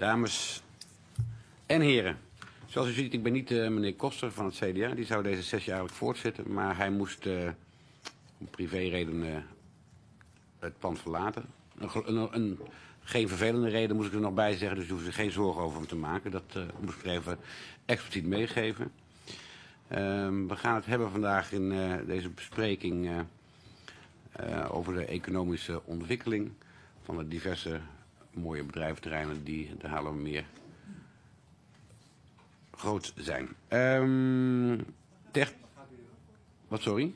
Dames en heren, zoals u ziet, ik ben niet meneer Koster van het CDA. Die zou deze sessie eigenlijk voortzetten, maar hij moest om privéredenen het pand verlaten. Geen vervelende reden moest ik er nog bij zeggen, dus u hoeft er geen zorgen over hem te maken. Dat moest ik er even expliciet meegeven. We gaan het hebben vandaag in deze bespreking over de economische ontwikkeling van de diverse mooie bedrijventerreinen die de Haarlemmermeer groot zijn. Wat, sorry?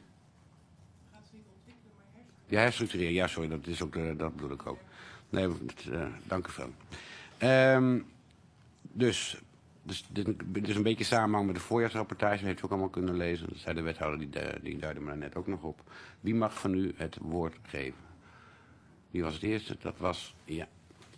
Ja, herstructureren. Ja, sorry, dat is ook dat bedoel ik ook. Nee, dank u wel. Dus dit is een beetje samenhang met de voorjaarsrapportage. Dat heeft u ook allemaal kunnen lezen. Dat zei de wethouder, die duidde me daar net ook nog op. Wie mag van u het woord geven? Wie was het eerste? Dat was, ja,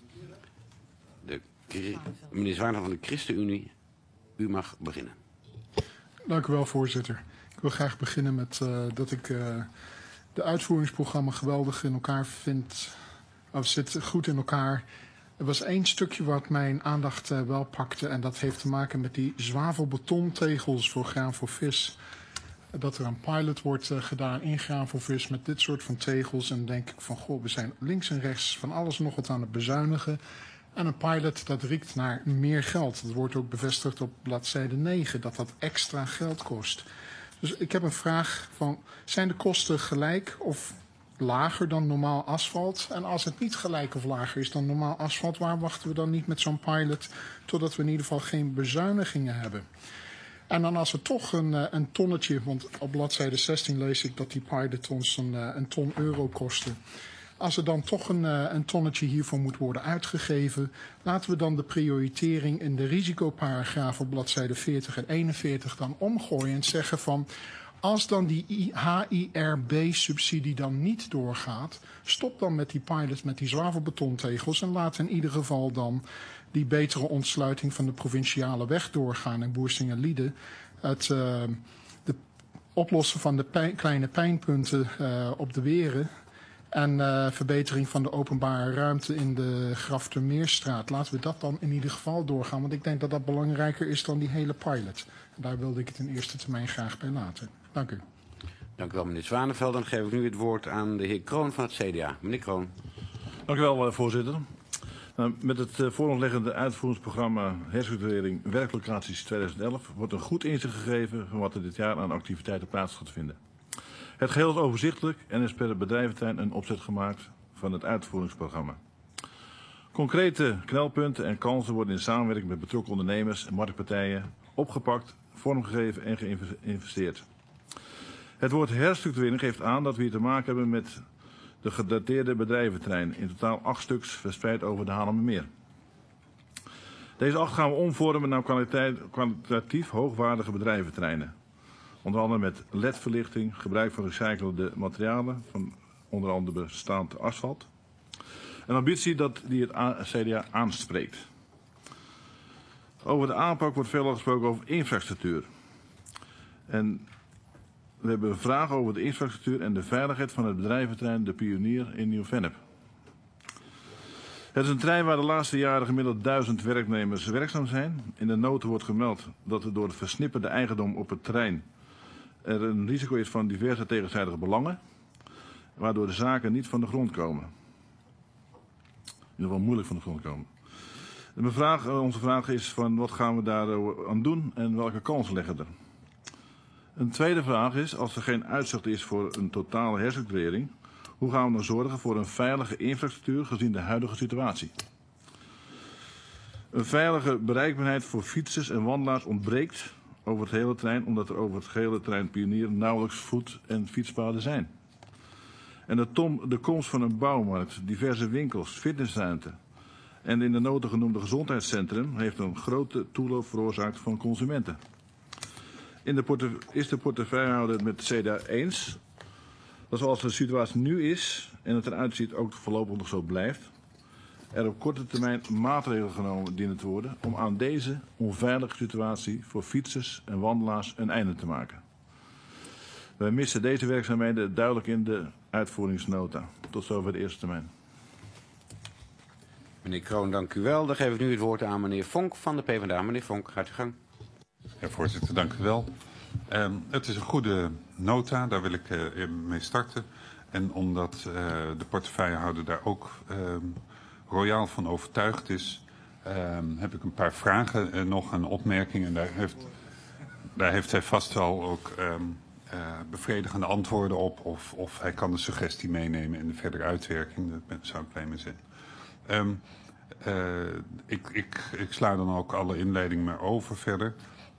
meneer Zwaarder van de ChristenUnie. U mag beginnen. Dank u wel, voorzitter. Ik wil graag beginnen met dat ik de uitvoeringsprogramma geweldig in elkaar vind. Of zit goed in elkaar. Er was één stukje wat mijn aandacht wel pakte. En dat heeft te maken met die zwavelbetontegels voor graan voor vis. Dat er een pilot wordt gedaan in graan voor vis met dit soort van tegels. En dan denk ik van, goh, we zijn links en rechts van alles nog wat aan het bezuinigen. En een pilot, dat riekt naar meer geld. Dat wordt ook bevestigd op bladzijde 9, dat extra geld kost. Dus ik heb een vraag van, zijn de kosten gelijk of lager dan normaal asfalt? En als het niet gelijk of lager is dan normaal asfalt, waar wachten we dan niet met zo'n pilot totdat we in ieder geval geen bezuinigingen hebben? En dan als er toch een tonnetje, want op bladzijde 16 lees ik dat die pilot ons een ton euro kosten. Als er dan toch een tonnetje hiervoor moet worden uitgegeven, laten we dan de prioritering in de risicoparagraaf op bladzijde 40 en 41 dan omgooien en zeggen van, als dan die HIRB-subsidie dan niet doorgaat, stop dan met die pilot met die zwavelbetontegels en laat in ieder geval dan die betere ontsluiting van de provinciale weg doorgaan in Boersing-en-Lieden. Het oplossen van de kleine pijnpunten op de weren. En verbetering van de openbare ruimte in de Graftermeerstraat. Laten we dat dan in ieder geval doorgaan. Want ik denk dat dat belangrijker is dan die hele pilot. En daar wilde ik het in eerste termijn graag bij laten. Dank u. Dank u wel, meneer Zwaneveld. Dan geef ik nu het woord aan de heer Kroon van het CDA. Meneer Kroon. Dank u wel, voorzitter. Met het voor ons liggende uitvoeringsprogramma Herstructurering Werklocaties 2011 wordt een goed inzicht gegeven van wat er dit jaar aan activiteiten plaats gaat vinden. Het geheel is overzichtelijk en is per bedrijventerrein een opzet gemaakt van het uitvoeringsprogramma. Concrete knelpunten en kansen worden in samenwerking met betrokken ondernemers en marktpartijen opgepakt, vormgegeven en geïnvesteerd. Het woord herstructurering geeft aan dat we hier te maken hebben met de gedateerde bedrijventerrein, in totaal 8 stuks verspreid over de Haarlemmermeer. Deze 8 gaan we omvormen naar kwalitatief hoogwaardige bedrijventerreinen. Onder andere met LED-verlichting, gebruik van recyclede materialen, van onder andere bestaand asfalt. Een ambitie die het CDA aanspreekt. Over de aanpak wordt veel gesproken over infrastructuur. En we hebben een vraag over de infrastructuur en de veiligheid van het bedrijventerrein De Pionier in Nieuw-Vennep. Het is een terrein waar de laatste jaren gemiddeld 1000 werknemers werkzaam zijn. In de noten wordt gemeld dat er door het versnipperde eigendom op het terrein er een risico is van diverse tegenstrijdige belangen, waardoor de zaken niet van de grond komen. In ieder geval moeilijk van de grond komen. Onze vraag is van wat gaan we daar aan doen en welke kansen leggen er? Een tweede vraag is, als er geen uitzicht is voor een totale herstructurering, hoe gaan we dan zorgen voor een veilige infrastructuur gezien de huidige situatie? Een veilige bereikbaarheid voor fietsers en wandelaars ontbreekt over het hele terrein, omdat er over het gehele terrein Pionier nauwelijks voet- en fietspaden zijn. En de komst van een bouwmarkt, diverse winkels, fitnessruimte en in de noten genoemde gezondheidscentrum heeft een grote toeloop veroorzaakt van consumenten. Is de portefeuillehouder het met het CDA eens dat zoals de situatie nu is en het eruit ziet ook voorlopig nog zo blijft, er op korte termijn maatregelen genomen dienen te worden om aan deze onveilige situatie voor fietsers en wandelaars een einde te maken. Wij missen deze werkzaamheden duidelijk in de uitvoeringsnota. Tot zover de eerste termijn. Meneer Kroon, dank u wel. Dan geef ik nu het woord aan meneer Vonk van de PvdA. Meneer Vonk, gaat u gang. Ja, voorzitter, dank u wel. Het is een goede nota, daar wil ik mee starten. En omdat de portefeuillehouder daar ook royaal van overtuigd is, heb ik een paar vragen nog en opmerkingen. Daar heeft hij vast wel ook bevredigende antwoorden op. Of hij kan de suggestie meenemen in de verdere uitwerking. Daar zou ik blij mee zijn. Ik sla dan ook alle inleiding maar over verder.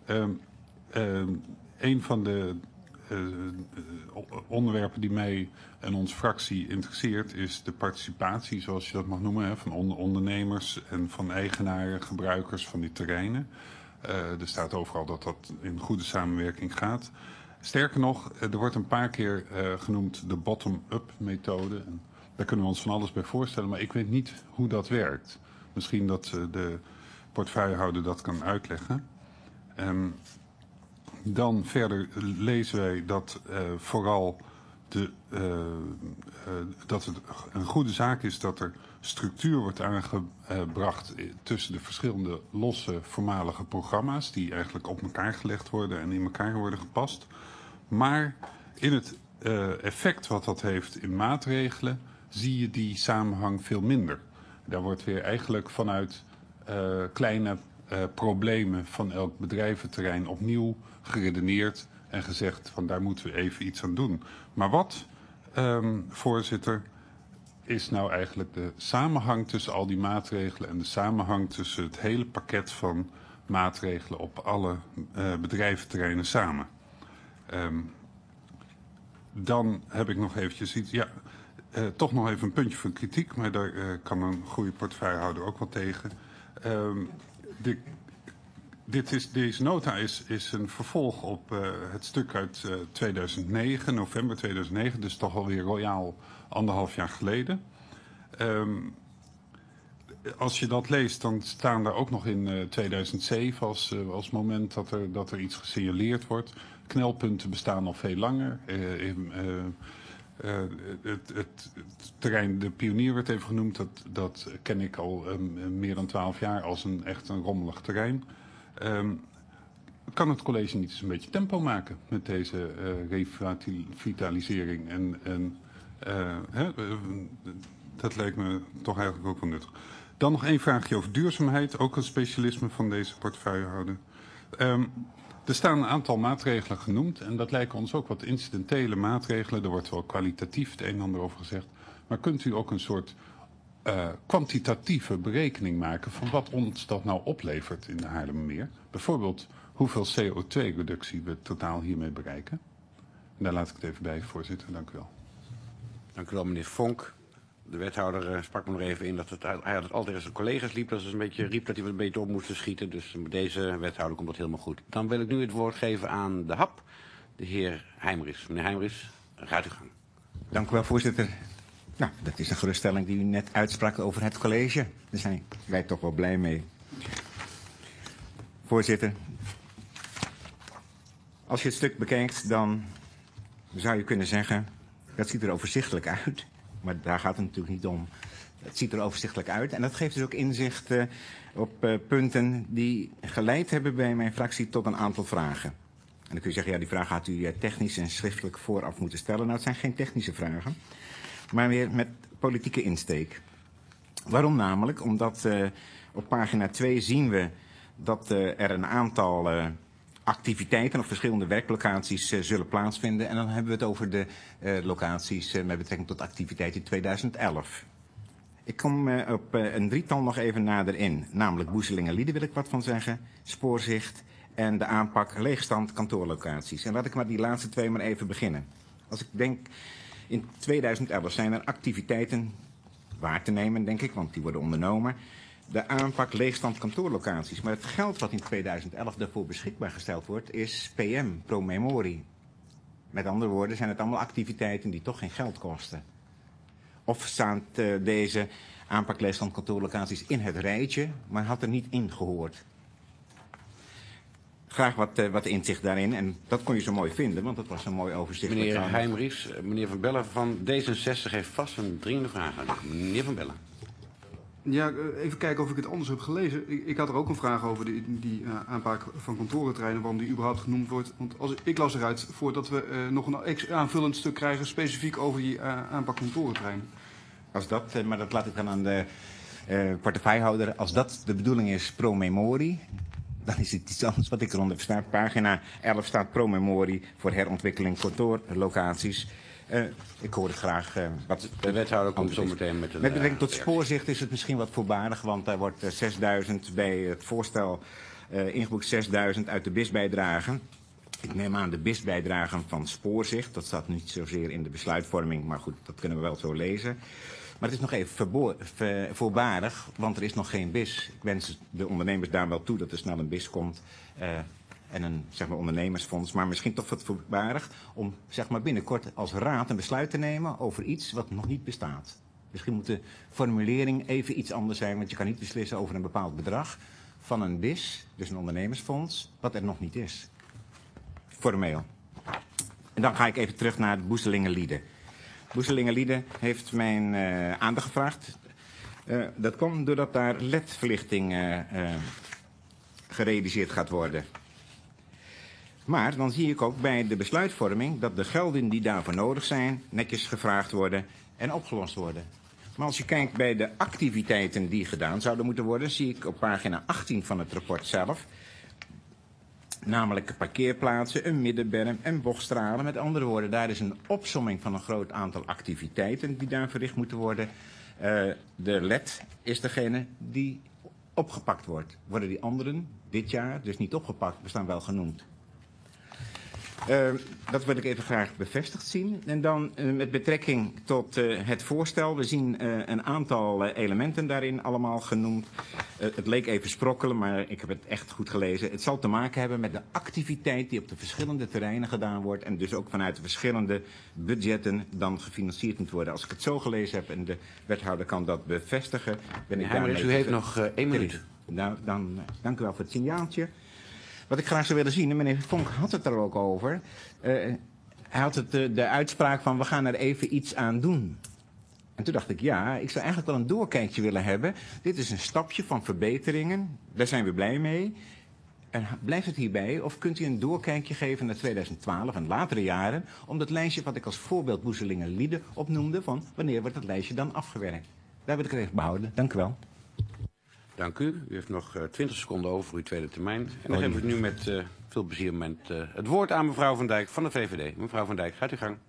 Een van de onderwerpen die mij en onze fractie interesseert is de participatie, zoals je dat mag noemen, van ondernemers en van eigenaren, gebruikers van die terreinen. Er staat overal dat dat in goede samenwerking gaat. Sterker nog, er wordt een paar keer genoemd de bottom-up methode. En daar kunnen we ons van alles bij voorstellen, maar ik weet niet hoe dat werkt. Misschien dat de portefeuillehouder dat kan uitleggen. Dan verder lezen wij dat vooral dat het een goede zaak is dat er structuur wordt aangebracht tussen de verschillende losse voormalige programma's die eigenlijk op elkaar gelegd worden en in elkaar worden gepast. Maar in het effect wat dat heeft in maatregelen zie je die samenhang veel minder. Daar wordt weer eigenlijk vanuit kleine problemen van elk bedrijventerrein opnieuw geredeneerd en gezegd van daar moeten we even iets aan doen. Maar wat, voorzitter, is nou eigenlijk de samenhang tussen al die maatregelen en de samenhang tussen het hele pakket van maatregelen op alle bedrijventerreinen samen? Dan heb ik nog eventjes iets, toch nog even een puntje van kritiek, maar daar kan een goede portefeuillehouder ook wel tegen. Deze nota is een vervolg op het stuk uit 2009, november 2009, dus toch alweer royaal 1,5 jaar geleden. Als je dat leest, dan staan daar ook nog in 2007 als moment dat er iets gesignaleerd wordt. Knelpunten bestaan nog veel langer. Het terrein De Pionier werd even genoemd. Dat ken ik al meer dan 12 jaar als echt een rommelig terrein. Kan het college niet eens een beetje tempo maken met deze revitalisering? Dat lijkt me toch eigenlijk ook wel nuttig. Dan nog één vraagje over duurzaamheid. Ook een specialisme van deze portefeuillehouder. Er staan een aantal maatregelen genoemd. En dat lijken ons ook wat incidentele maatregelen. Er wordt wel kwalitatief het een en ander over gezegd. Maar kunt u ook een soort kwantitatieve berekening maken van wat ons dat nou oplevert in de Haarlemmermeer? Bijvoorbeeld hoeveel CO2-reductie we totaal hiermee bereiken. En daar laat ik het even bij, voorzitter. Dank u wel. Dank u wel, meneer Vonk. De wethouder sprak me nog even in dat hij had het altijd als zijn collega's liep. Dat is een beetje riep dat hij wat een beetje op moesten schieten. Dus met deze wethouder komt dat helemaal goed. Dan wil ik nu het woord geven aan de HAP, de heer Heijmris. Meneer Heijmris, gaat u gang. Dank u wel, voorzitter. Nou, dat is een geruststelling die u net uitsprak over het college. Daar zijn wij toch wel blij mee. Voorzitter, als je het stuk bekijkt, dan zou je kunnen zeggen, dat ziet er overzichtelijk uit. Maar daar gaat het natuurlijk niet om. Het ziet er overzichtelijk uit. En dat geeft dus ook inzicht op punten die geleid hebben bij mijn fractie tot een aantal vragen. En dan kun je zeggen, ja, die vraag had u technisch en schriftelijk vooraf moeten stellen. Nou, het zijn geen technische vragen, maar weer met politieke insteek. Waarom namelijk? Omdat op pagina 2 zien we dat er een aantal activiteiten op verschillende werklocaties zullen plaatsvinden. En dan hebben we het over de locaties met betrekking tot activiteit in 2011. Ik kom op een drietal nog even nader in. Namelijk Boeselingen-Lieden wil ik wat van zeggen. Spoorzicht en de aanpak leegstand kantoorlocaties. En laat ik maar die laatste twee maar even beginnen. Als ik denk, in 2011 zijn er activiteiten waar te nemen, denk ik, want die worden ondernomen. De aanpak leegstand kantoorlocaties. Maar het geld wat in 2011 daarvoor beschikbaar gesteld wordt, is PM, pro memorie. Met andere woorden zijn het allemaal activiteiten die toch geen geld kosten. Of staan deze aanpak leegstand kantoorlocaties in het rijtje, maar had er niet in gehoord. Graag wat inzicht daarin. En dat kon je zo mooi vinden, want dat was een mooi overzichtelijk. Meneer Heijmris, meneer Van Bellen van D66 heeft vast een dringende vraag aan u. Meneer Van Bellen. Ja, even kijken of ik het anders heb gelezen. Ik had er ook een vraag over, die aanpak van kantorenterreinen, waarom die überhaupt genoemd wordt. Want ik las eruit voordat we nog een aanvullend stuk krijgen specifiek over die aanpak kantorenterreinen. Als dat, maar dat laat ik dan aan de portefeuillehouder. Als dat de bedoeling is pro memorie, dan is het iets anders wat ik eronder versta. Pagina 11 staat pro memorie voor herontwikkeling kantoorlocaties. Ik hoor het graag. Wat de wethouder komt zo meteen met een... Met betrekking tot spoorzicht is het misschien wat voorbarig, want daar wordt 6.000 bij het voorstel ingeboekt, 6.000 uit de BIS-bijdragen. Ik neem aan de BIS-bijdragen van spoorzicht. Dat staat niet zozeer in de besluitvorming, maar goed, dat kunnen we wel zo lezen. Maar het is nog even voorbarig, want er is nog geen BIS. Ik wens de ondernemers daar wel toe dat er snel een BIS komt. En een ondernemersfonds, maar misschien toch wat voorbarig om binnenkort als raad een besluit te nemen over iets wat nog niet bestaat. Misschien moet de formulering even iets anders zijn, want je kan niet beslissen over een bepaald bedrag van een BIS, dus een ondernemersfonds, wat er nog niet is. Formeel. En dan ga ik even terug naar Boeselingen-Lieden. Boeselingen-Lieden heeft mijn aandacht gevraagd. Dat komt doordat daar LED-verlichting gerealiseerd gaat worden. Maar dan zie ik ook bij de besluitvorming dat de gelden die daarvoor nodig zijn netjes gevraagd worden en opgelost worden. Maar als je kijkt bij de activiteiten die gedaan zouden moeten worden, zie ik op pagina 18 van het rapport zelf, namelijk parkeerplaatsen, een middenberm en bochtstralen. Met andere woorden, daar is een opsomming van een groot aantal activiteiten die daar verricht moeten worden. De LED is degene die opgepakt wordt. Worden die anderen dit jaar dus niet opgepakt, bestaan wel genoemd. Dat wil ik even graag bevestigd zien. En dan met betrekking tot het voorstel. We zien een aantal elementen daarin allemaal genoemd. Het leek even sprokkelen, maar ik heb het echt goed gelezen. Het zal te maken hebben met de activiteit die op de verschillende terreinen gedaan wordt. En dus ook vanuit de verschillende budgetten dan gefinancierd moet worden. Als ik het zo gelezen heb en de wethouder kan dat bevestigen, ben ik daarmee... U heeft nog 1 minuut. Nou, dan dank u wel voor het signaaltje. Wat ik graag zou willen zien, en meneer Vonk had het er ook over. Hij had het de uitspraak van we gaan er even iets aan doen. En toen dacht ik, ja, ik zou eigenlijk wel een doorkijkje willen hebben. Dit is een stapje van verbeteringen, daar zijn we blij mee. En blijft het hierbij, of kunt u een doorkijkje geven naar 2012 en latere jaren, om dat lijstje wat ik als voorbeeld Boeselingen-Lieden opnoemde, van wanneer wordt dat lijstje dan afgewerkt. Daar wil ik het even behouden. Dank u wel. Dank u. U heeft nog 20 seconden over voor uw tweede termijn. En dan geef ik nu met veel plezier het woord aan mevrouw Van Dijk van de VVD. Mevrouw Van Dijk, gaat uw gang.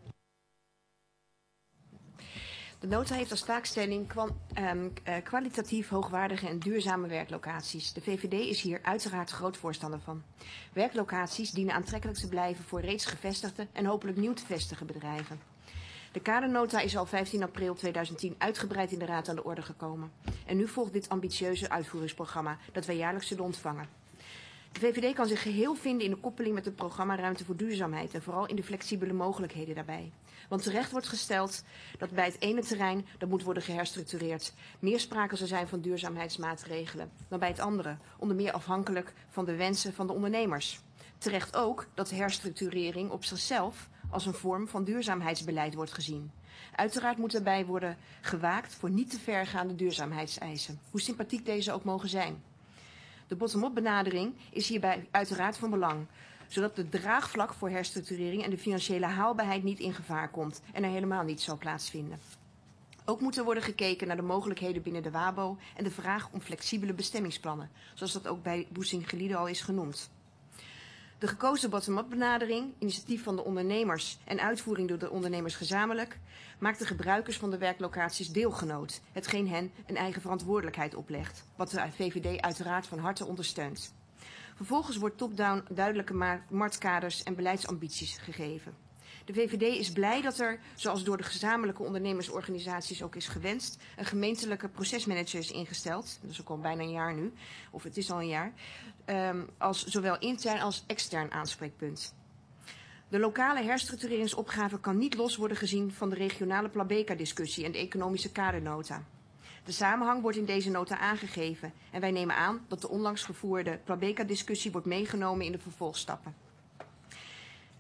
De nota heeft als taakstelling kwalitatief hoogwaardige en duurzame werklocaties. De VVD is hier uiteraard groot voorstander van. Werklocaties dienen aantrekkelijk te blijven voor reeds gevestigde en hopelijk nieuw te vestigen bedrijven. De kadernota is al 15 april 2010 uitgebreid in de Raad aan de orde gekomen. En nu volgt dit ambitieuze uitvoeringsprogramma dat wij jaarlijks zullen ontvangen. De VVD kan zich geheel vinden in de koppeling met het programma Ruimte voor Duurzaamheid en vooral in de flexibele mogelijkheden daarbij. Want terecht wordt gesteld dat bij het ene terrein dat moet worden geherstructureerd meer sprake zal zijn van duurzaamheidsmaatregelen dan bij het andere, onder meer afhankelijk van de wensen van de ondernemers. Terecht ook dat de herstructurering op zichzelf als een vorm van duurzaamheidsbeleid wordt gezien. Uiteraard moet daarbij worden gewaakt voor niet te vergaande duurzaamheidseisen, hoe sympathiek deze ook mogen zijn. De bottom-up benadering is hierbij uiteraard van belang, zodat de draagvlak voor herstructurering en de financiële haalbaarheid niet in gevaar komt en er helemaal niet zal plaatsvinden. Ook moet er worden gekeken naar de mogelijkheden binnen de WABO en de vraag om flexibele bestemmingsplannen, zoals dat ook bij Boeselingen-Lieden al is genoemd. De gekozen bottom-up benadering, initiatief van de ondernemers en uitvoering door de ondernemers gezamenlijk, maakt de gebruikers van de werklocaties deelgenoot, hetgeen hen een eigen verantwoordelijkheid oplegt, wat de VVD uiteraard van harte ondersteunt. Vervolgens wordt top-down duidelijke marktkaders en beleidsambities gegeven. De VVD is blij dat er, zoals door de gezamenlijke ondernemersorganisaties ook is gewenst, een gemeentelijke procesmanager is ingesteld, dat is ook al bijna een jaar nu, of het is al een jaar, als zowel intern als extern aanspreekpunt. De lokale herstructureringsopgave kan niet los worden gezien van de regionale Plabeka-discussie en de economische kadernota. De samenhang wordt in deze nota aangegeven en wij nemen aan dat de onlangs gevoerde Plabeka-discussie wordt meegenomen in de vervolgstappen.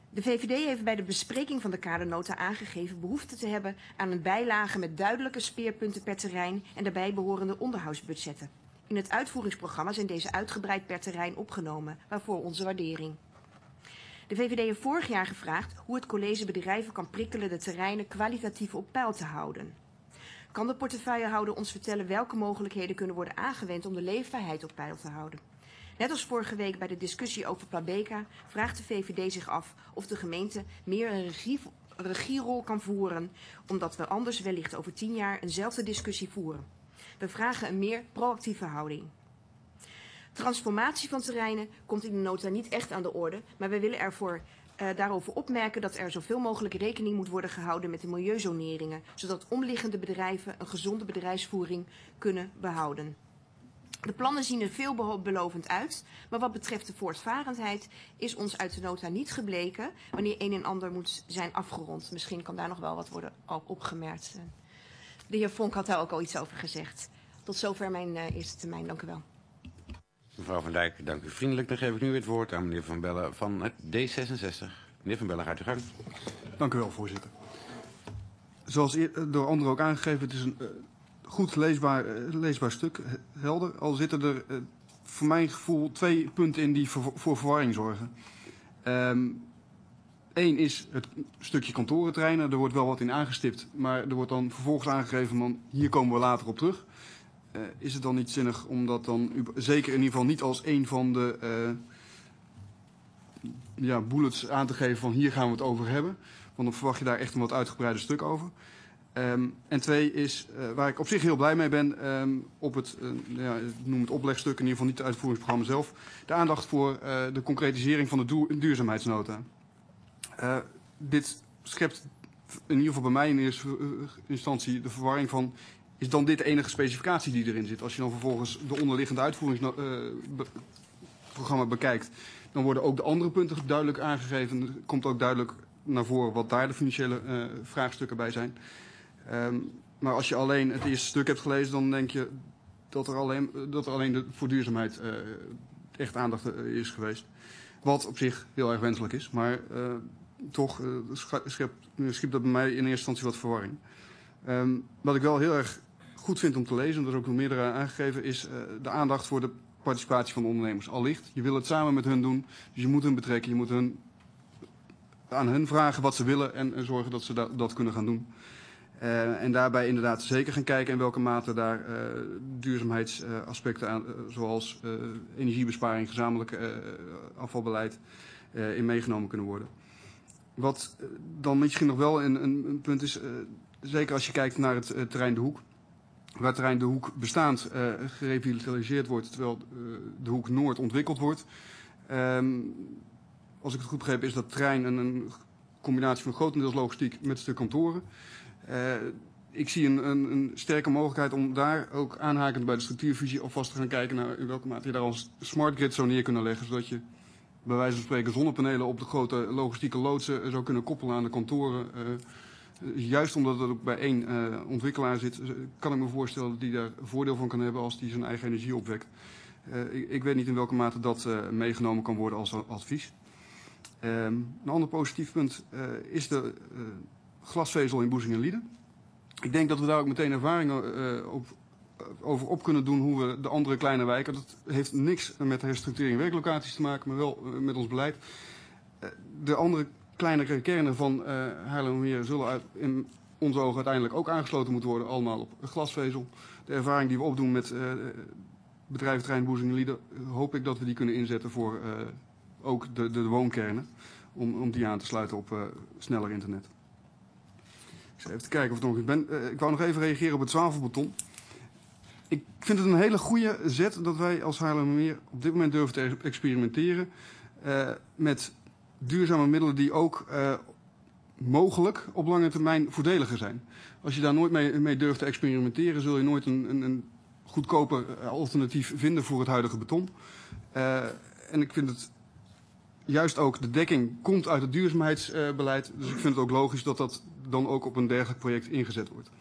De VVD heeft bij de bespreking van de kadernota aangegeven behoefte te hebben aan een bijlage met duidelijke speerpunten per terrein en daarbij behorende onderhoudsbudgetten. In het uitvoeringsprogramma zijn deze uitgebreid per terrein opgenomen, waarvoor onze waardering. De VVD heeft vorig jaar gevraagd hoe het college bedrijven kan prikkelen de terreinen kwalitatief op peil te houden. Kan de portefeuillehouder ons vertellen welke mogelijkheden kunnen worden aangewend om de leefbaarheid op peil te houden? Net als vorige week bij de discussie over Plabeka vraagt de VVD zich af of de gemeente meer een regierol kan voeren, omdat we anders wellicht over 10 jaar eenzelfde discussie voeren. We vragen een meer proactieve houding. Transformatie van terreinen komt in de nota niet echt aan de orde, maar we willen daarover opmerken dat er zoveel mogelijk rekening moet worden gehouden met de milieuzoneringen, zodat omliggende bedrijven een gezonde bedrijfsvoering kunnen behouden. De plannen zien er veelbelovend uit, maar wat betreft de voortvarendheid is ons uit de nota niet gebleken wanneer een en ander moet zijn afgerond. Misschien kan daar nog wel wat worden opgemerkt. De heer Vonk had daar ook al iets over gezegd. Tot zover mijn eerste termijn. Dank u wel. Mevrouw Van Dijk, dank u vriendelijk. Dan geef ik nu weer het woord aan meneer Van Bellen van het D66. Meneer Van Bellen, gaat u gang. Dank u wel, voorzitter. Zoals door anderen ook aangegeven, het is een goed leesbaar stuk, helder. Al zitten er voor mijn gevoel 2 punten in die voor verwarring zorgen. Eén is het stukje kantorenterreinen. Er wordt wel wat in aangestipt, maar er wordt dan vervolgens aangegeven van hier komen we later op terug. Is het dan niet zinnig om dat dan zeker in ieder geval niet als een van de bullets aan te geven van hier gaan we het over hebben. Want dan verwacht je daar echt een wat uitgebreider stuk over. En 2 is, waar ik op zich heel blij mee ben, op het, ik noem het oplegstuk, in ieder geval niet het uitvoeringsprogramma zelf, de aandacht voor de concretisering van de duurzaamheidsnota. Dit schept in ieder geval bij mij in eerste instantie de verwarring van, is dan dit de enige specificatie die erin zit? Als je dan vervolgens de onderliggende uitvoeringsprogramma bekijkt, dan worden ook de andere punten duidelijk aangegeven. Er komt ook duidelijk naar voren wat daar de financiële vraagstukken bij zijn. Maar als je alleen het eerste stuk hebt gelezen, dan denk je dat er alleen voor duurzaamheid echt aandacht is geweest. Wat op zich heel erg wenselijk is, maar toch schiep dat bij mij in eerste instantie wat verwarring. Wat ik wel heel erg goed vind om te lezen, en dat is ook door meerdere aangegeven, is de aandacht voor de participatie van de ondernemers. Allicht, je wil het samen met hun doen, dus je moet hun betrekken, je moet aan hen vragen wat ze willen en zorgen dat ze dat kunnen gaan doen. En daarbij inderdaad zeker gaan kijken in welke mate daar duurzaamheidsaspecten aan, zoals energiebesparing, gezamenlijk afvalbeleid, in meegenomen kunnen worden. Wat dan misschien nog wel een punt is, zeker als je kijkt naar het terrein De Hoek, waar het terrein De Hoek bestaand gerevitaliseerd wordt, terwijl De Hoek Noord ontwikkeld wordt. Als ik het goed begreep is dat terrein een combinatie van grotendeels logistiek met een stuk kantoren. Ik zie een sterke mogelijkheid om daar ook aanhakend bij de structuurvisie alvast te gaan kijken naar in welke mate je daar als smart grid zou neer kunnen leggen. Zodat je bij wijze van spreken zonnepanelen op de grote logistieke loodsen zou kunnen koppelen aan de kantoren. Juist omdat het ook bij één ontwikkelaar zit, kan ik me voorstellen dat die daar voordeel van kan hebben als die zijn eigen energie opwekt. Ik weet niet in welke mate dat meegenomen kan worden als advies. Een ander positief punt is de glasvezel in Boezing en Lieden. Ik denk dat we daar ook meteen ervaringen over op kunnen doen hoe we de andere kleine wijken. Dat heeft niks met herstructurering werklocaties te maken, maar wel met ons beleid. De andere kleinere kernen van Haarlemmermeer zullen in onze ogen uiteindelijk ook aangesloten moeten worden, allemaal op glasvezel. De ervaring die we opdoen met bedrijventerrein Boezing en Lieden, hoop ik dat we die kunnen inzetten voor ook de woonkernen, om die aan te sluiten op sneller internet. Ik zal even kijken of ik nog iets ben. Ik wou nog even reageren op het zwavelbeton. Ik vind het een hele goede zet dat wij als Haarlemmermeer op dit moment durven te experimenteren met duurzame middelen die ook mogelijk op lange termijn voordeliger zijn. Als je daar nooit mee durft te experimenteren, zul je nooit een goedkoper alternatief vinden voor het huidige beton. En ik vind het juist ook, de dekking komt uit het duurzaamheidsbeleid. Dus ik vind het ook logisch dat dat dan ook op een dergelijk project ingezet wordt.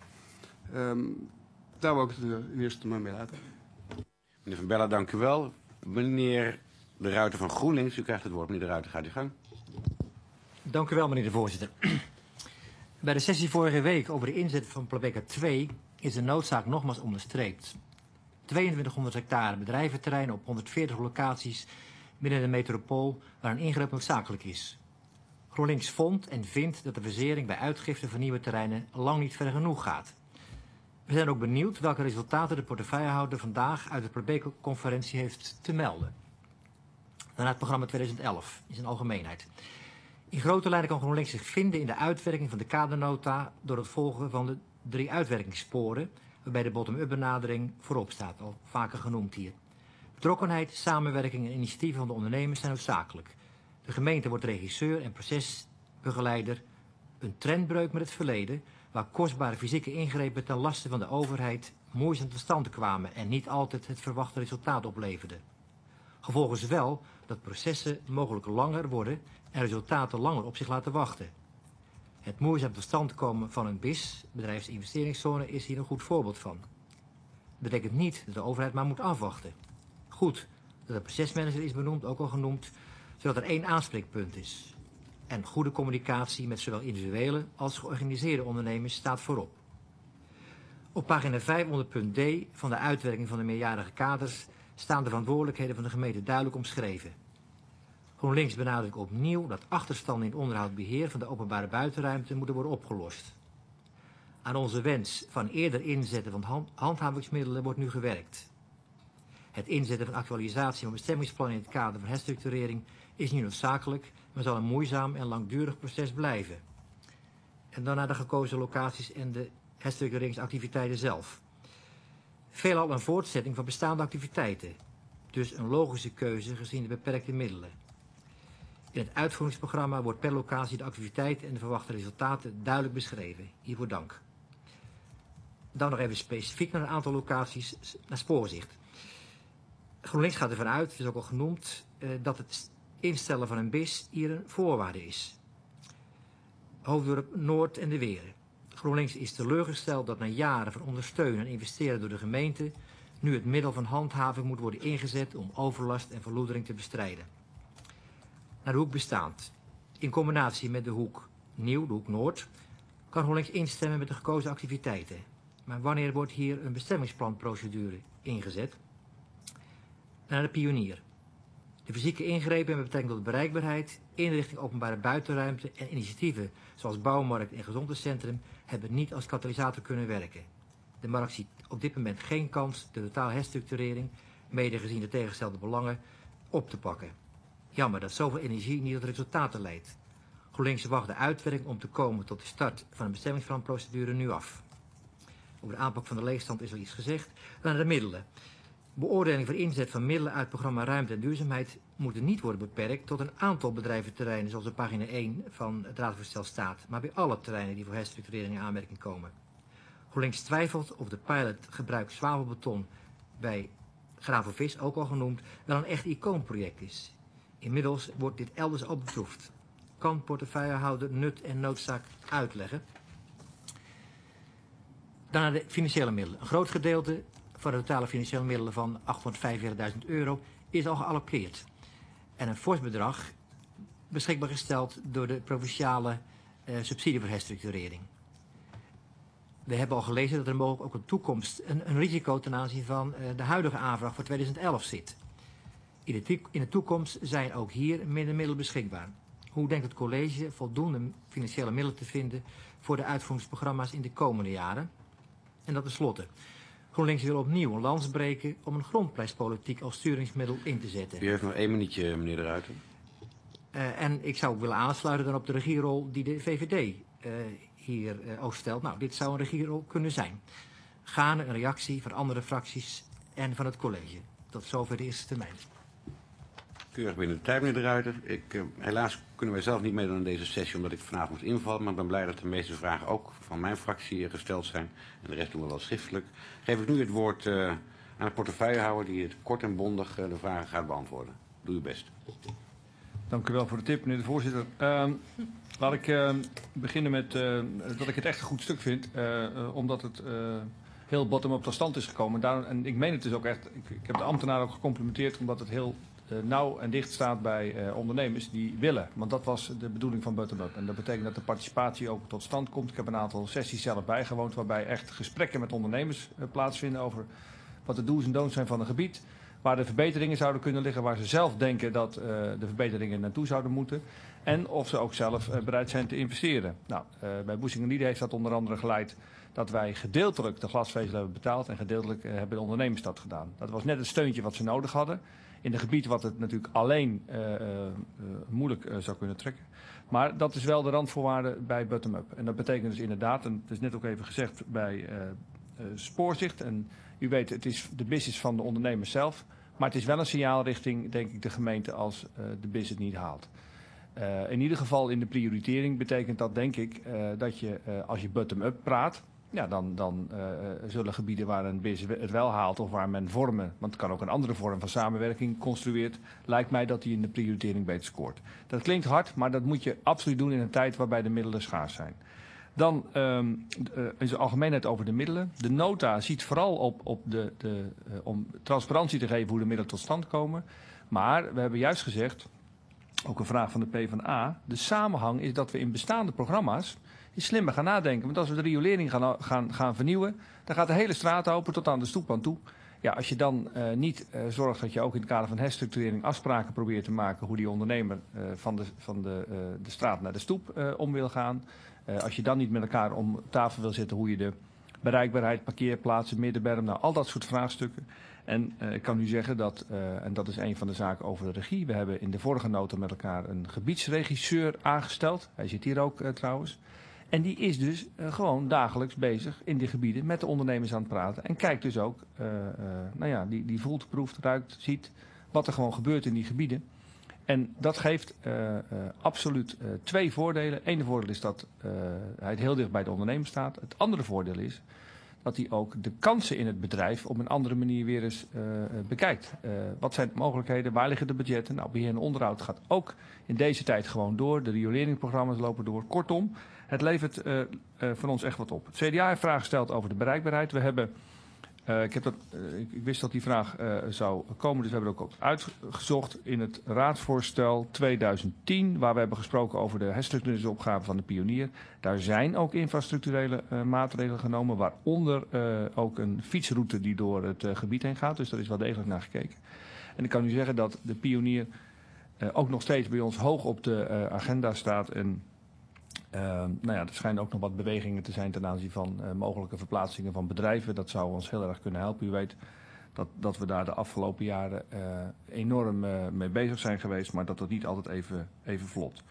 Daar wil ik het in eerste termijn mee laten. Meneer Van Bellen, dank u wel. Meneer De Ruiter van GroenLinks, u krijgt het woord. Meneer De Ruiter, gaat u gang. Dank u wel, meneer de voorzitter. Bij de sessie vorige week over de inzet van Plabecca 2 is de noodzaak nogmaals onderstreept. 2200 hectare bedrijventerrein op 140 locaties binnen de metropool waar een ingreep noodzakelijk is. GroenLinks vond en vindt dat de verzering bij uitgifte van nieuwe terreinen lang niet ver genoeg gaat. We zijn ook benieuwd welke resultaten de portefeuillehouder vandaag uit de Plabecca-conferentie heeft te melden. Daarna het programma 2011 in zijn algemeenheid. In grote lijnen kan GroenLinks zich vinden in de uitwerking van de kadernota door het volgen van de 3 uitwerkingssporen, waarbij de bottom-up benadering voorop staat, al vaker genoemd hier. Betrokkenheid, samenwerking en initiatieven van de ondernemers zijn noodzakelijk. De gemeente wordt regisseur en procesbegeleider. Een trendbreuk met het verleden, waar kostbare fysieke ingrepen ten laste van de overheid moeizaam tot stand kwamen en niet altijd het verwachte resultaat opleverden. Gevolg is wel dat processen mogelijk langer worden en resultaten langer op zich laten wachten. Het moeizaam tot stand komen van een BIS, bedrijfsinvesteringszone, is hier een goed voorbeeld van. Dat betekent niet dat de overheid maar moet afwachten. Goed dat de procesmanager is benoemd, ook al genoemd, zodat er 1 aanspreekpunt is. En goede communicatie met zowel individuele als georganiseerde ondernemers staat voorop. Op pagina 5 onder punt D van de uitwerking van de meerjarige kaders staan de verantwoordelijkheden van de gemeente duidelijk omschreven. GroenLinks benadrukt opnieuw dat achterstanden in onderhoud en beheer van de openbare buitenruimte moeten worden opgelost. Aan onze wens van eerder inzetten van handhavingsmiddelen wordt nu gewerkt. Het inzetten van actualisatie van bestemmingsplannen in het kader van herstructurering is nu noodzakelijk, maar zal een moeizaam en langdurig proces blijven. En dan naar de gekozen locaties en de herstructureringsactiviteiten zelf. Veelal een voortzetting van bestaande activiteiten, dus een logische keuze gezien de beperkte middelen. In het uitvoeringsprogramma wordt per locatie de activiteiten en de verwachte resultaten duidelijk beschreven. Hiervoor dank. Dan nog even specifiek naar een aantal locaties naar spoorzicht. GroenLinks gaat ervan uit, het is ook al genoemd, dat het instellen van een BIS hier een voorwaarde is. Hoofddorp Noord en de Weren. GroenLinks is teleurgesteld dat na jaren van ondersteunen en investeren door de gemeente nu het middel van handhaving moet worden ingezet om overlast en verloedering te bestrijden. Naar de hoek bestaand. In combinatie met de hoek Nieuw, de hoek Noord, kan GroenLinks instemmen met de gekozen activiteiten. Maar wanneer wordt hier een bestemmingsplanprocedure ingezet? Naar de Pionier. De fysieke ingrepen met betrekking tot bereikbaarheid, inrichting openbare buitenruimte en initiatieven zoals bouwmarkt en gezondheidscentrum hebben niet als katalysator kunnen werken. De markt ziet op dit moment geen kans de totale herstructurering, mede gezien de tegengestelde belangen, op te pakken. Jammer dat zoveel energie niet tot resultaten leidt. GroenLinks wacht de uitwerking om te komen tot de start van een bestemmingsplanprocedure nu af. Over de aanpak van de leegstand is al iets gezegd. Dan naar de middelen. Beoordeling voor inzet van middelen uit het programma Ruimte en Duurzaamheid moeten niet worden beperkt tot een aantal bedrijventerreinen zoals op pagina 1 van het raadsvoorstel staat, maar bij alle terreinen die voor herstructurering in aanmerking komen. GroenLinks twijfelt of de pilot gebruik zwavelbeton bij Gravenvis, ook al genoemd, wel een echt icoonproject is. Inmiddels wordt dit elders al beproefd. Kan portefeuillehouder nut en noodzaak uitleggen? Dan naar de financiële middelen. Een groot gedeelte van de totale financiële middelen van €845.000 is al geallockeerd. En een fors bedrag beschikbaar gesteld door de provinciale subsidie voor herstructurering. We hebben al gelezen dat er mogelijk ook in de toekomst een risico ten aanzien van de huidige aanvraag voor 2011 zit. In de toekomst zijn ook hier minder middelen beschikbaar. Hoe denkt het college voldoende financiële middelen te vinden voor de uitvoeringsprogramma's in de komende jaren? En dat tenslotte. GroenLinks wil opnieuw een lans breken om een grondprijspolitiek als sturingsmiddel in te zetten. U heeft nog 1 minuutje, meneer De Ruiter. En ik zou ook willen aansluiten dan op de regierol die de VVD hier ook stelt. Nou, dit zou een regierol kunnen zijn. Gaande een reactie van andere fracties en van het college. Tot zover de eerste termijn. Keurig binnen de tijd, meneer De Ruiter. Helaas kunnen wij zelf niet meedoen aan deze sessie omdat ik vanavond moet invallen. Maar ik ben blij dat de meeste vragen ook van mijn fractie gesteld zijn. En de rest doen we wel schriftelijk. Geef ik nu het woord aan de portefeuillehouder die het kort en bondig de vragen gaat beantwoorden. Doe uw best. Dank u wel voor de tip, meneer de voorzitter. Laat ik beginnen met dat ik het echt een goed stuk vind. Omdat het heel bottom-up tot stand is gekomen. En ik meen het dus ook echt. Ik heb de ambtenaren ook gecomplimenteerd omdat het heel nauw en dicht staat bij ondernemers die willen. Want dat was de bedoeling van bottom-up. En dat betekent dat de participatie ook tot stand komt. Ik heb een aantal sessies zelf bijgewoond waarbij echt gesprekken met ondernemers plaatsvinden over wat de do's en don'ts zijn van een gebied. Waar de verbeteringen zouden kunnen liggen, waar ze zelf denken dat de verbeteringen naartoe zouden moeten. En of ze ook zelf bereid zijn te investeren. Nou, bij Boesing & heeft dat onder andere geleid dat wij gedeeltelijk de glasvezel hebben betaald en gedeeltelijk hebben de ondernemers dat gedaan. Dat was net het steuntje wat ze nodig hadden. In een gebied wat het natuurlijk alleen moeilijk zou kunnen trekken. Maar dat is wel de randvoorwaarde bij bottom-up. En dat betekent dus inderdaad, en het is net ook even gezegd bij Spoorzicht. En u weet, het is de business van de ondernemers zelf. Maar het is wel een signaal richting, denk ik, de gemeente als de business het niet haalt. In ieder geval in de prioritering betekent dat, denk ik, dat je als je bottom-up praat, ja, dan zullen gebieden waar een business het wel haalt of waar men vormen, want het kan ook een andere vorm van samenwerking construeert, lijkt mij dat die in de prioritering beter scoort. Dat klinkt hard, maar dat moet je absoluut doen in een tijd waarbij de middelen schaars zijn. Dan in zijn algemeenheid over de middelen. De nota ziet vooral op om transparantie te geven hoe de middelen tot stand komen. Maar we hebben juist gezegd, ook een vraag van de PvdA, de samenhang is dat we in bestaande programma's slimmer gaan nadenken. Want als we de riolering gaan vernieuwen, dan gaat de hele straat open tot aan de stoep aan toe. Ja, als je dan niet zorgt dat je ook in het kader van herstructurering afspraken probeert te maken hoe die ondernemer van de straat naar de stoep om wil gaan. Als je dan niet met elkaar om tafel wil zitten hoe je de bereikbaarheid, parkeerplaatsen, middenberm, nou al dat soort vraagstukken. En ik kan u zeggen dat, en dat is een van de zaken over de regie, we hebben in de vorige nota met elkaar een gebiedsregisseur aangesteld. Hij zit hier ook trouwens. En die is dus gewoon dagelijks bezig in die gebieden met de ondernemers aan het praten. En kijkt dus ook, die voelt, proeft, ruikt, ziet wat er gewoon gebeurt in die gebieden. En dat geeft absoluut twee voordelen. Eén voordeel is dat hij heel dicht bij de ondernemer staat. Het andere voordeel is dat hij ook de kansen in het bedrijf op een andere manier weer eens bekijkt. Wat zijn de mogelijkheden? Waar liggen de budgetten? Nou, beheer en onderhoud gaat ook in deze tijd gewoon door. De rioleringsprogramma's lopen door. Kortom, het levert van ons echt wat op. Het CDA heeft vragen gesteld over de bereikbaarheid. We hebben, ik wist dat die vraag zou komen, dus we hebben het ook uitgezocht in het raadsvoorstel 2010, waar we hebben gesproken over de herstructureringsopgave van de Pionier. Daar zijn ook infrastructurele maatregelen genomen, waaronder ook een fietsroute die door het gebied heen gaat. Dus daar is wel degelijk naar gekeken. En ik kan u zeggen dat de Pionier ook nog steeds bij ons hoog op de agenda staat. En er schijnen ook nog wat bewegingen te zijn ten aanzien van mogelijke verplaatsingen van bedrijven. Dat zou ons heel erg kunnen helpen. U weet dat we daar de afgelopen jaren enorm mee bezig zijn geweest, maar dat niet altijd even vlot.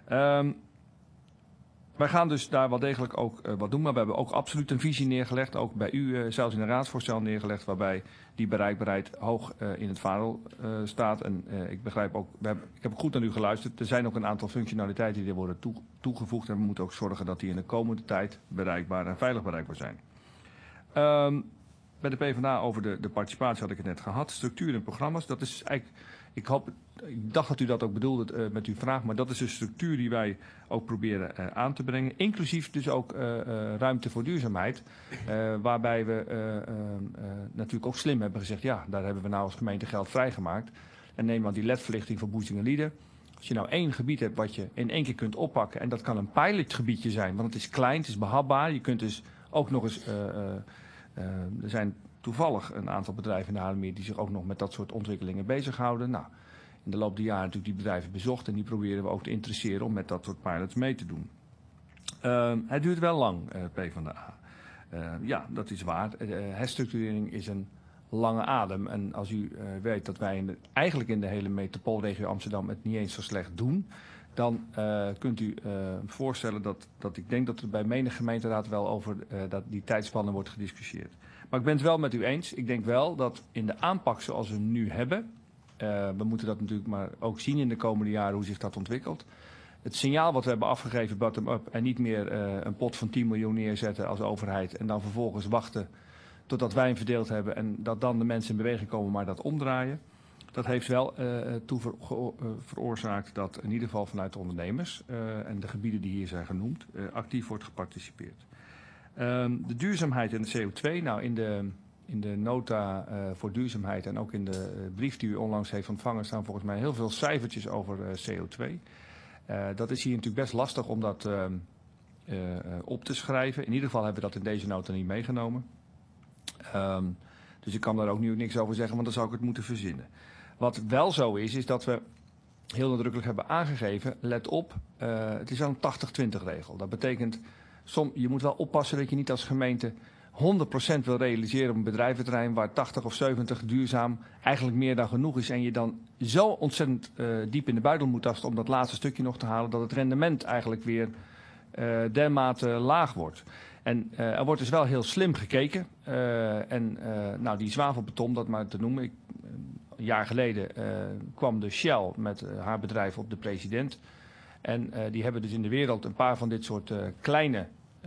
Wij gaan dus daar wel degelijk ook wat doen, maar we hebben ook absoluut een visie neergelegd, ook bij u zelfs in een raadsvoorstel neergelegd, waarbij die bereikbaarheid hoog in het vaandel staat. En ik begrijp ook, ik heb goed naar u geluisterd, er zijn ook een aantal functionaliteiten die er worden toegevoegd en we moeten ook zorgen dat die in de komende tijd bereikbaar en veilig bereikbaar zijn. Bij de PvdA over de participatie had ik het net gehad, structuur en programma's, dat is eigenlijk, ik dacht dat u dat ook bedoelde met uw vraag, maar dat is de structuur die wij ook proberen aan te brengen. Inclusief dus ook ruimte voor duurzaamheid. Waarbij we natuurlijk ook slim hebben gezegd, ja, daar hebben we nou als gemeente geld vrijgemaakt. En neem maar die ledverlichting voor Boezing & Lieden. Als je nou één gebied hebt wat je in één keer kunt oppakken, en dat kan een pilotgebiedje zijn, want het is klein, het is behapbaar. Je kunt dus ook nog eens, er zijn toevallig een aantal bedrijven in de Haarlemmermeer die zich ook nog met dat soort ontwikkelingen bezighouden. Nou, in de loop der jaren natuurlijk die bedrijven bezocht en die proberen we ook te interesseren om met dat soort pilots mee te doen. Het duurt wel lang, PvdA. Ja, dat is waar. Herstructurering is een lange adem. En als u weet dat wij eigenlijk in de hele metropoolregio Amsterdam het niet eens zo slecht doen, dan kunt u voorstellen dat ik denk dat er bij menig gemeenteraad wel over die tijdspannen wordt gediscussieerd. Maar ik ben het wel met u eens. Ik denk wel dat in de aanpak zoals we hem nu hebben, we moeten dat natuurlijk maar ook zien in de komende jaren hoe zich dat ontwikkelt. Het signaal wat we hebben afgegeven bottom-up en niet meer een pot van 10 miljoen neerzetten als overheid en dan vervolgens wachten totdat wij hem verdeeld hebben en dat dan de mensen in beweging komen maar dat omdraaien. Dat heeft wel veroorzaakt dat in ieder geval vanuit de ondernemers en de gebieden die hier zijn genoemd actief wordt geparticipeerd. De duurzaamheid en de CO2. Nou, in de nota voor duurzaamheid en ook in de brief die u onlangs heeft ontvangen staan volgens mij heel veel cijfertjes over CO2. Dat is hier natuurlijk best lastig om dat op te schrijven. In ieder geval hebben we dat in deze nota niet meegenomen. Dus ik kan daar ook nu niks over zeggen, want dan zou ik het moeten verzinnen. Wat wel zo is dat we heel nadrukkelijk hebben aangegeven, let op, het is wel een 80-20 regel. Dat betekent, je moet wel oppassen dat je niet als gemeente 100% wil realiseren op een bedrijventerrein waar 80 of 70 duurzaam eigenlijk meer dan genoeg is. En je dan zo ontzettend diep in de buidel moet tasten om dat laatste stukje nog te halen, dat het rendement eigenlijk weer dermate laag wordt. En er wordt dus wel heel slim gekeken. Nou, die zwavelbeton, dat maar te noemen. Een jaar geleden kwam de Shell met haar bedrijf op de president. En die hebben dus in de wereld een paar van dit soort kleine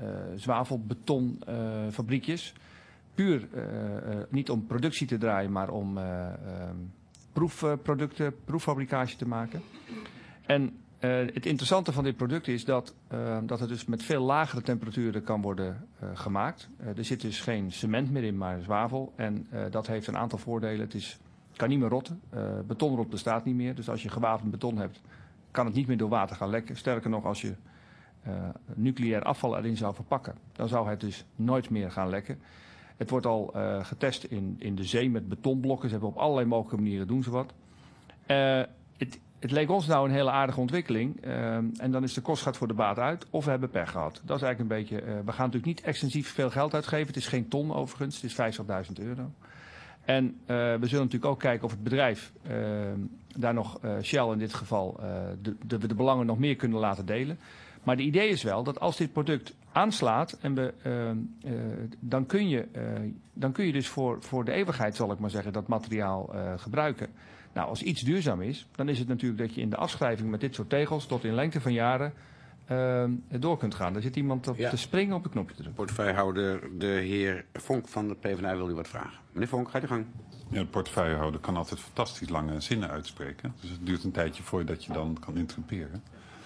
zwavelbetonfabriekjes. Puur niet om productie te draaien, maar om proefproducten, proeffabricage te maken. En het interessante van dit product is dat het dus met veel lagere temperaturen kan worden gemaakt. Er zit dus geen cement meer in, maar zwavel. En dat heeft een aantal voordelen. Het kan niet meer rotten. Betonrot bestaat niet meer. Dus als je gewapend beton hebt, kan het niet meer door water gaan lekken. Sterker nog, als je nucleair afval erin zou verpakken, dan zou het dus nooit meer gaan lekken. Het wordt al getest in de zee met betonblokken. Ze hebben op allerlei mogelijke manieren doen ze wat. Het leek ons nou een hele aardige ontwikkeling. En dan is de kost gaat voor de baat uit. Of we hebben pech gehad. Dat is eigenlijk een beetje. We gaan natuurlijk niet extensief veel geld uitgeven. Het is geen ton overigens. Het is €50.000. En we zullen natuurlijk ook kijken of het bedrijf daar nog, Shell in dit geval, de belangen nog meer kunnen laten delen. Maar de idee is wel dat als dit product aanslaat, en dan kun je dus voor de eeuwigheid, zal ik maar zeggen, dat materiaal gebruiken. Nou, als iets duurzaam is, dan is het natuurlijk dat je in de afschrijving met dit soort tegels tot in lengte van jaren door kunt gaan. Er zit iemand op te springen op het knopje te drukken. Portefeuillehouder, de heer Vonk van de PvdA wil u wat vragen. Meneer Vonk, gaat u gang. Ja, de portefeuillehouder kan altijd fantastisch lange zinnen uitspreken. Dus het duurt een tijdje voordat je dan kan interrumperen.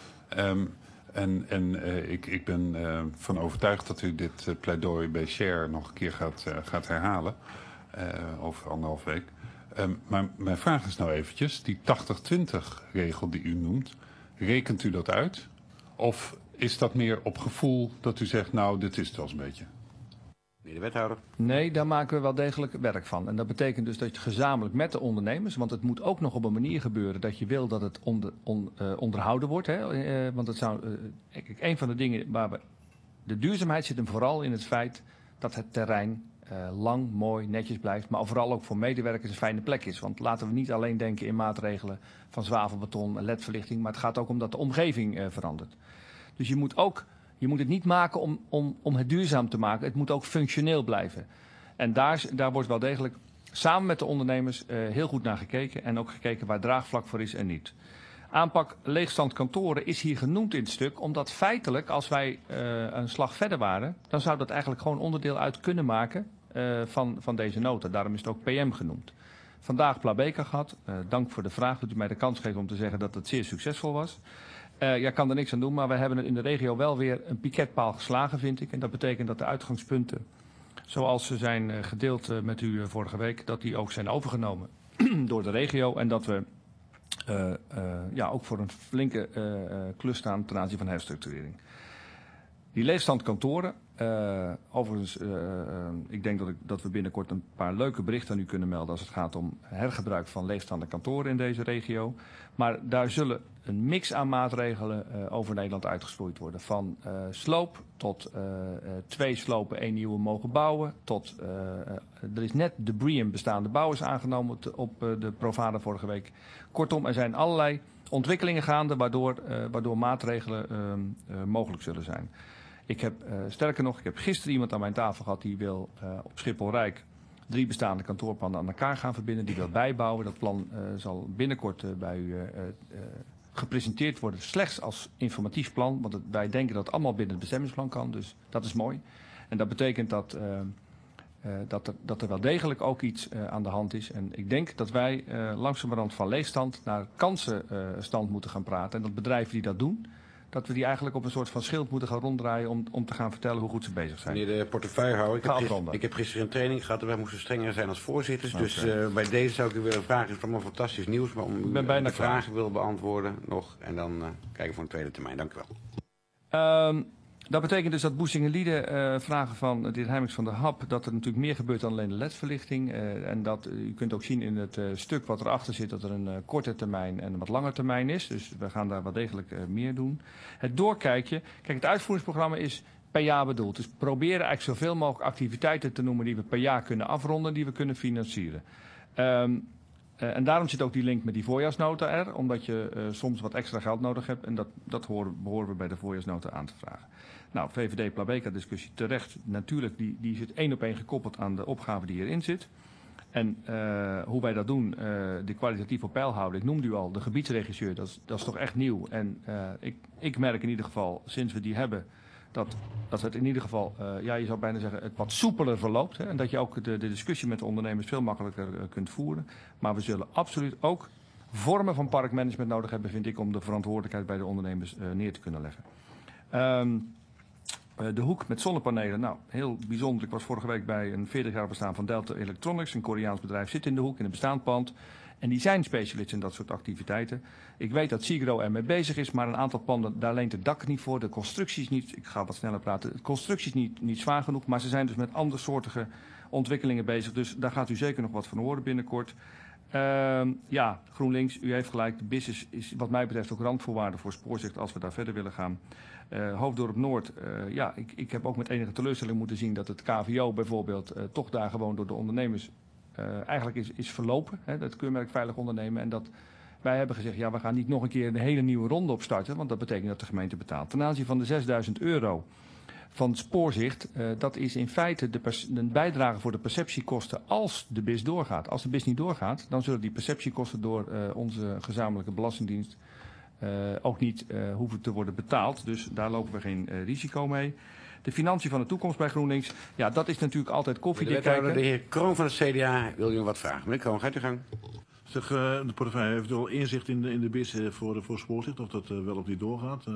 Ik ben van overtuigd dat u dit pleidooi bij Share nog een keer gaat herhalen. Over 1,5 week. Maar mijn vraag is nou eventjes, die 80-20 regel die u noemt, rekent u dat uit? Of is dat meer op gevoel dat u zegt, nou, dit is het wel eens een beetje? Meneer de wethouder. Nee, daar maken we wel degelijk werk van. En dat betekent dus dat je gezamenlijk met de ondernemers, want het moet ook nog op een manier gebeuren dat je wil dat het onderhouden wordt. Hè? Want het zou, een van de dingen waar de duurzaamheid zit hem vooral in het feit dat het terrein lang, mooi, netjes blijft. Maar vooral ook voor medewerkers een fijne plek is. Want laten we niet alleen denken in maatregelen van zwavelbeton en ledverlichting. Maar het gaat ook om dat de omgeving verandert. Dus je moet het niet maken om het duurzaam te maken. Het moet ook functioneel blijven. En daar wordt wel degelijk samen met de ondernemers heel goed naar gekeken. En ook gekeken waar draagvlak voor is en niet. Aanpak leegstand kantoren is hier genoemd in het stuk. Omdat feitelijk, als wij een slag verder waren, dan zou dat eigenlijk gewoon onderdeel uit kunnen maken van deze nota. Daarom is het ook PM genoemd. Vandaag Plabeka gehad. Dank voor de vraag dat u mij de kans geeft om te zeggen dat het zeer succesvol was. Ik kan er niks aan doen, maar we hebben in de regio wel weer een piketpaal geslagen, vind ik. En dat betekent dat de uitgangspunten, zoals ze zijn gedeeld met u vorige week, dat die ook zijn overgenomen door de regio. En dat we ook voor een flinke klus staan ten aanzien van herstructurering. Die leegstand kantoren, overigens, ik denk dat we binnenkort een paar leuke berichten aan u kunnen melden als het gaat om hergebruik van leegstaande kantoren in deze regio. Maar daar zullen een mix aan maatregelen over Nederland uitgesproeid worden. Van sloop tot 2 slopen, 1 nieuwe mogen bouwen. Tot, er is net de BREEAM bestaande bouwers aangenomen op de Provada vorige week. Kortom, er zijn allerlei ontwikkelingen gaande waardoor maatregelen mogelijk zullen zijn. Sterker nog, ik heb gisteren iemand aan mijn tafel gehad die wil op Schiphol-Rijk 3 bestaande kantoorpanden aan elkaar gaan verbinden. Die wil bijbouwen. Dat plan zal binnenkort bij u gepresenteerd worden. Slechts als informatief plan. Want wij denken dat het allemaal binnen het bestemmingsplan kan. Dus dat is mooi. En dat betekent dat er wel degelijk ook iets aan de hand is. En ik denk dat wij langzamerhand van leegstand naar kansenstand moeten gaan praten. En dat bedrijven die dat doen, dat we die eigenlijk op een soort van schild moeten gaan ronddraaien om te gaan vertellen hoe goed ze bezig zijn. Meneer de portefeuillehouder, ik heb gisteren een training gehad en wij moesten strenger zijn als voorzitters. Okay. Dus bij deze zou ik u willen vragen, het is allemaal fantastisch nieuws, maar om u de vragen wil beantwoorden nog en dan kijken voor een tweede termijn. Dank u wel. Dat betekent dus dat Boesingen-Lieden vragen van de heer Heijmans van der Hap dat er natuurlijk meer gebeurt dan alleen de ledverlichting. En dat u kunt ook zien in het stuk wat erachter zit dat er een korte termijn en een wat langer termijn is. Dus we gaan daar wel degelijk meer doen. Het doorkijkje. Kijk, het uitvoeringsprogramma is per jaar bedoeld. Dus proberen eigenlijk zoveel mogelijk activiteiten te noemen die we per jaar kunnen afronden, die we kunnen financieren. En daarom zit ook die link met die voorjaarsnota er, omdat je soms wat extra geld nodig hebt. En dat behoren we bij de voorjaarsnota aan te vragen. Nou, VVD-Plabeka-discussie terecht, natuurlijk, die zit 1 op 1 gekoppeld aan de opgave die erin zit. En hoe wij dat doen, de kwalitatief op peil houden. Ik noemde u al, de gebiedsregisseur, dat is toch echt nieuw. En ik merk in ieder geval, sinds we die hebben, dat het in ieder geval, je zou bijna zeggen, het wat soepeler verloopt. Hè, en dat je ook de discussie met de ondernemers veel makkelijker kunt voeren. Maar we zullen absoluut ook vormen van parkmanagement nodig hebben, vind ik, om de verantwoordelijkheid bij de ondernemers neer te kunnen leggen. De hoek met zonnepanelen, nou, heel bijzonder. Ik was vorige week bij een 40-jarig bestaan van Delta Electronics. Een Koreaans bedrijf zit in de hoek, in een bestaand pand. En die zijn specialist in dat soort activiteiten. Ik weet dat Sigro ermee bezig is, maar een aantal panden, daar leent het dak niet voor. De constructies niet, ik ga wat sneller praten, de constructies niet zwaar genoeg. Maar ze zijn dus met andersoortige ontwikkelingen bezig. Dus daar gaat u zeker nog wat van horen binnenkort. Ja, GroenLinks, u heeft gelijk. De BIS is wat mij betreft ook randvoorwaarde voor Spoorzicht als we daar verder willen gaan. Hoofddorp Noord, ja, ik heb ook met enige teleurstelling moeten zien dat het KVO bijvoorbeeld toch daar gewoon door de ondernemers eigenlijk is verlopen. Hè, het keurmerk veilig ondernemen. En dat wij hebben gezegd, ja, we gaan niet nog een keer een hele nieuwe ronde opstarten, want dat betekent dat de gemeente betaalt. Ten aanzien van de €6.000 van Spoorzicht, dat is in feite de bijdrage voor de perceptiekosten als de BIS doorgaat. Als de BIS niet doorgaat, dan zullen die perceptiekosten door onze gezamenlijke belastingdienst ook niet hoeven te worden betaald. Dus daar lopen we geen risico mee. De financiën van de toekomst bij GroenLinks, ja, dat is natuurlijk altijd koffiedik kijken. De heer Kroon van het CDA wil u wat vragen. Meneer Kroon, gaat u gang. Zeg, de portefeuille heeft u al inzicht in de BIS voor Spoorzicht, of dat wel of niet doorgaat?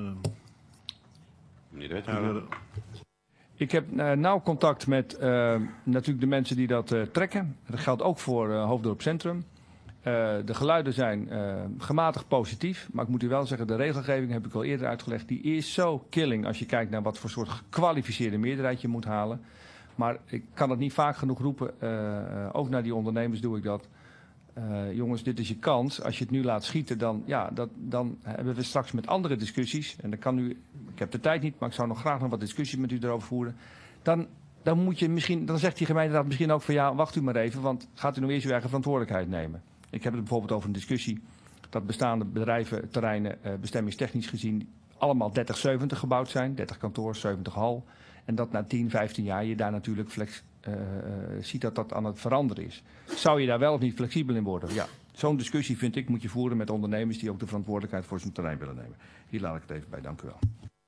Meneer de wethouder. Ik heb nauw contact met natuurlijk de mensen die dat trekken. Dat geldt ook voor Hoofddorp Centrum. De geluiden zijn gematigd positief. Maar ik moet u wel zeggen, de regelgeving heb ik al eerder uitgelegd. Die is zo killing als je kijkt naar wat voor soort gekwalificeerde meerderheid je moet halen. Maar ik kan het niet vaak genoeg roepen. Ook naar die ondernemers doe ik dat. Jongens, dit is je kans. Als je het nu laat schieten, dan hebben we straks met andere discussies. En dan kan u, ik heb de tijd niet, maar ik zou nog graag nog wat discussies met u erover voeren. Dan moet je misschien, dan zegt die gemeenteraad misschien ook van ja, wacht u maar even, want gaat u nou eerst uw eigen verantwoordelijkheid nemen. Ik heb het bijvoorbeeld over een discussie dat bestaande bedrijven, terreinen, bestemmingstechnisch gezien, allemaal 30-70 gebouwd zijn. 30 kantoor, 70 hal. En dat na 10, 15 jaar je daar natuurlijk ziet dat aan het veranderen is. Zou je daar wel of niet flexibel in worden? Ja, zo'n discussie vind ik moet je voeren met ondernemers die ook de verantwoordelijkheid voor zijn terrein willen nemen. Hier laat ik het even bij, dank u wel.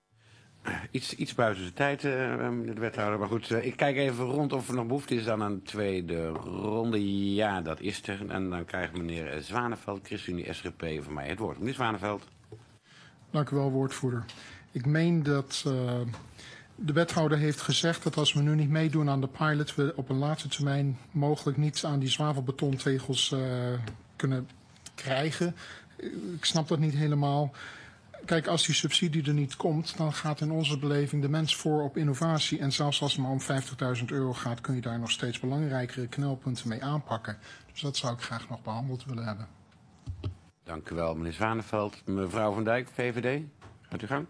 Iets buiten de tijd, de wethouder. Maar goed, ik kijk even rond of er nog behoefte is aan een tweede ronde. Ja, dat is er. En dan krijgt meneer Zwaneveld, ChristenUnie SGP, van mij het woord. Meneer Zwaneveld. Dank u wel, woordvoerder. Ik meen dat de wethouder heeft gezegd dat als we nu niet meedoen aan de pilot, we op een laatste termijn mogelijk niet aan die zwavelbetontegels kunnen krijgen. Ik snap dat niet helemaal. Kijk, als die subsidie er niet komt, dan gaat in onze beleving de mens voor op innovatie. En zelfs als het maar om €50.000 gaat, kun je daar nog steeds belangrijkere knelpunten mee aanpakken. Dus dat zou ik graag nog behandeld willen hebben. Dank u wel, meneer Zwaneveld. Mevrouw van Dijk, VVD. Gaat u gang.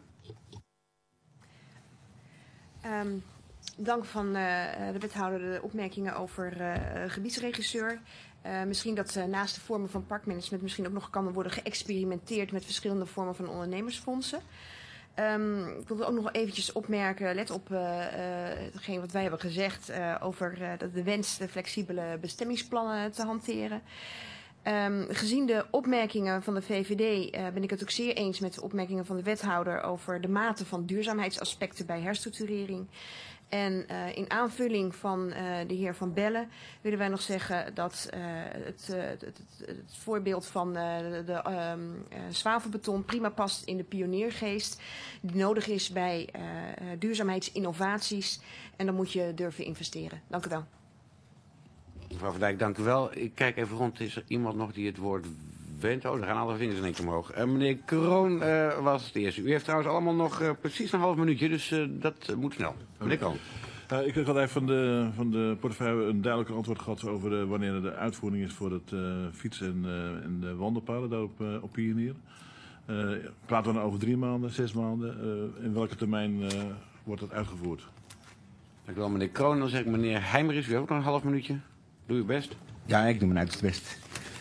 Dank van de wethouder de opmerkingen over gebiedsregisseur. Misschien dat naast de vormen van parkmanagement misschien ook nog kan worden geëxperimenteerd met verschillende vormen van ondernemersfondsen. Ik wilde ook nog eventjes opmerken, let op hetgeen wat wij hebben gezegd over de wens de flexibele bestemmingsplannen te hanteren. Gezien de opmerkingen van de VVD ben ik het ook zeer eens met de opmerkingen van de wethouder over de mate van duurzaamheidsaspecten bij herstructurering. En in aanvulling van de heer Van Bellen willen wij nog zeggen dat het voorbeeld van de zwavelbeton prima past in de pioniergeest die nodig is bij duurzaamheidsinnovaties. En dan moet je durven investeren. Dank u wel. Mevrouw Van Dijk, dank u wel. Ik kijk even rond. Is er iemand nog die het woord wendt? Oh, er gaan alle vingers in één keer omhoog. Meneer Kroon was de eerste. U heeft trouwens allemaal nog precies een half minuutje, dus dat moet snel. Meneer Kroon. Ik had even van de portefeuille een duidelijk antwoord gehad over wanneer de uitvoering is voor het fietsen en de wandelpaden daar op Pionier. Praten we dan over 3 maanden, 6 maanden? In welke termijn wordt dat uitgevoerd? Dank u wel, meneer Kroon. Dan zeg ik meneer Heijmeris, u heeft ook nog een half minuutje. Doe uw best. Ja, ik doe mijn uiterste best.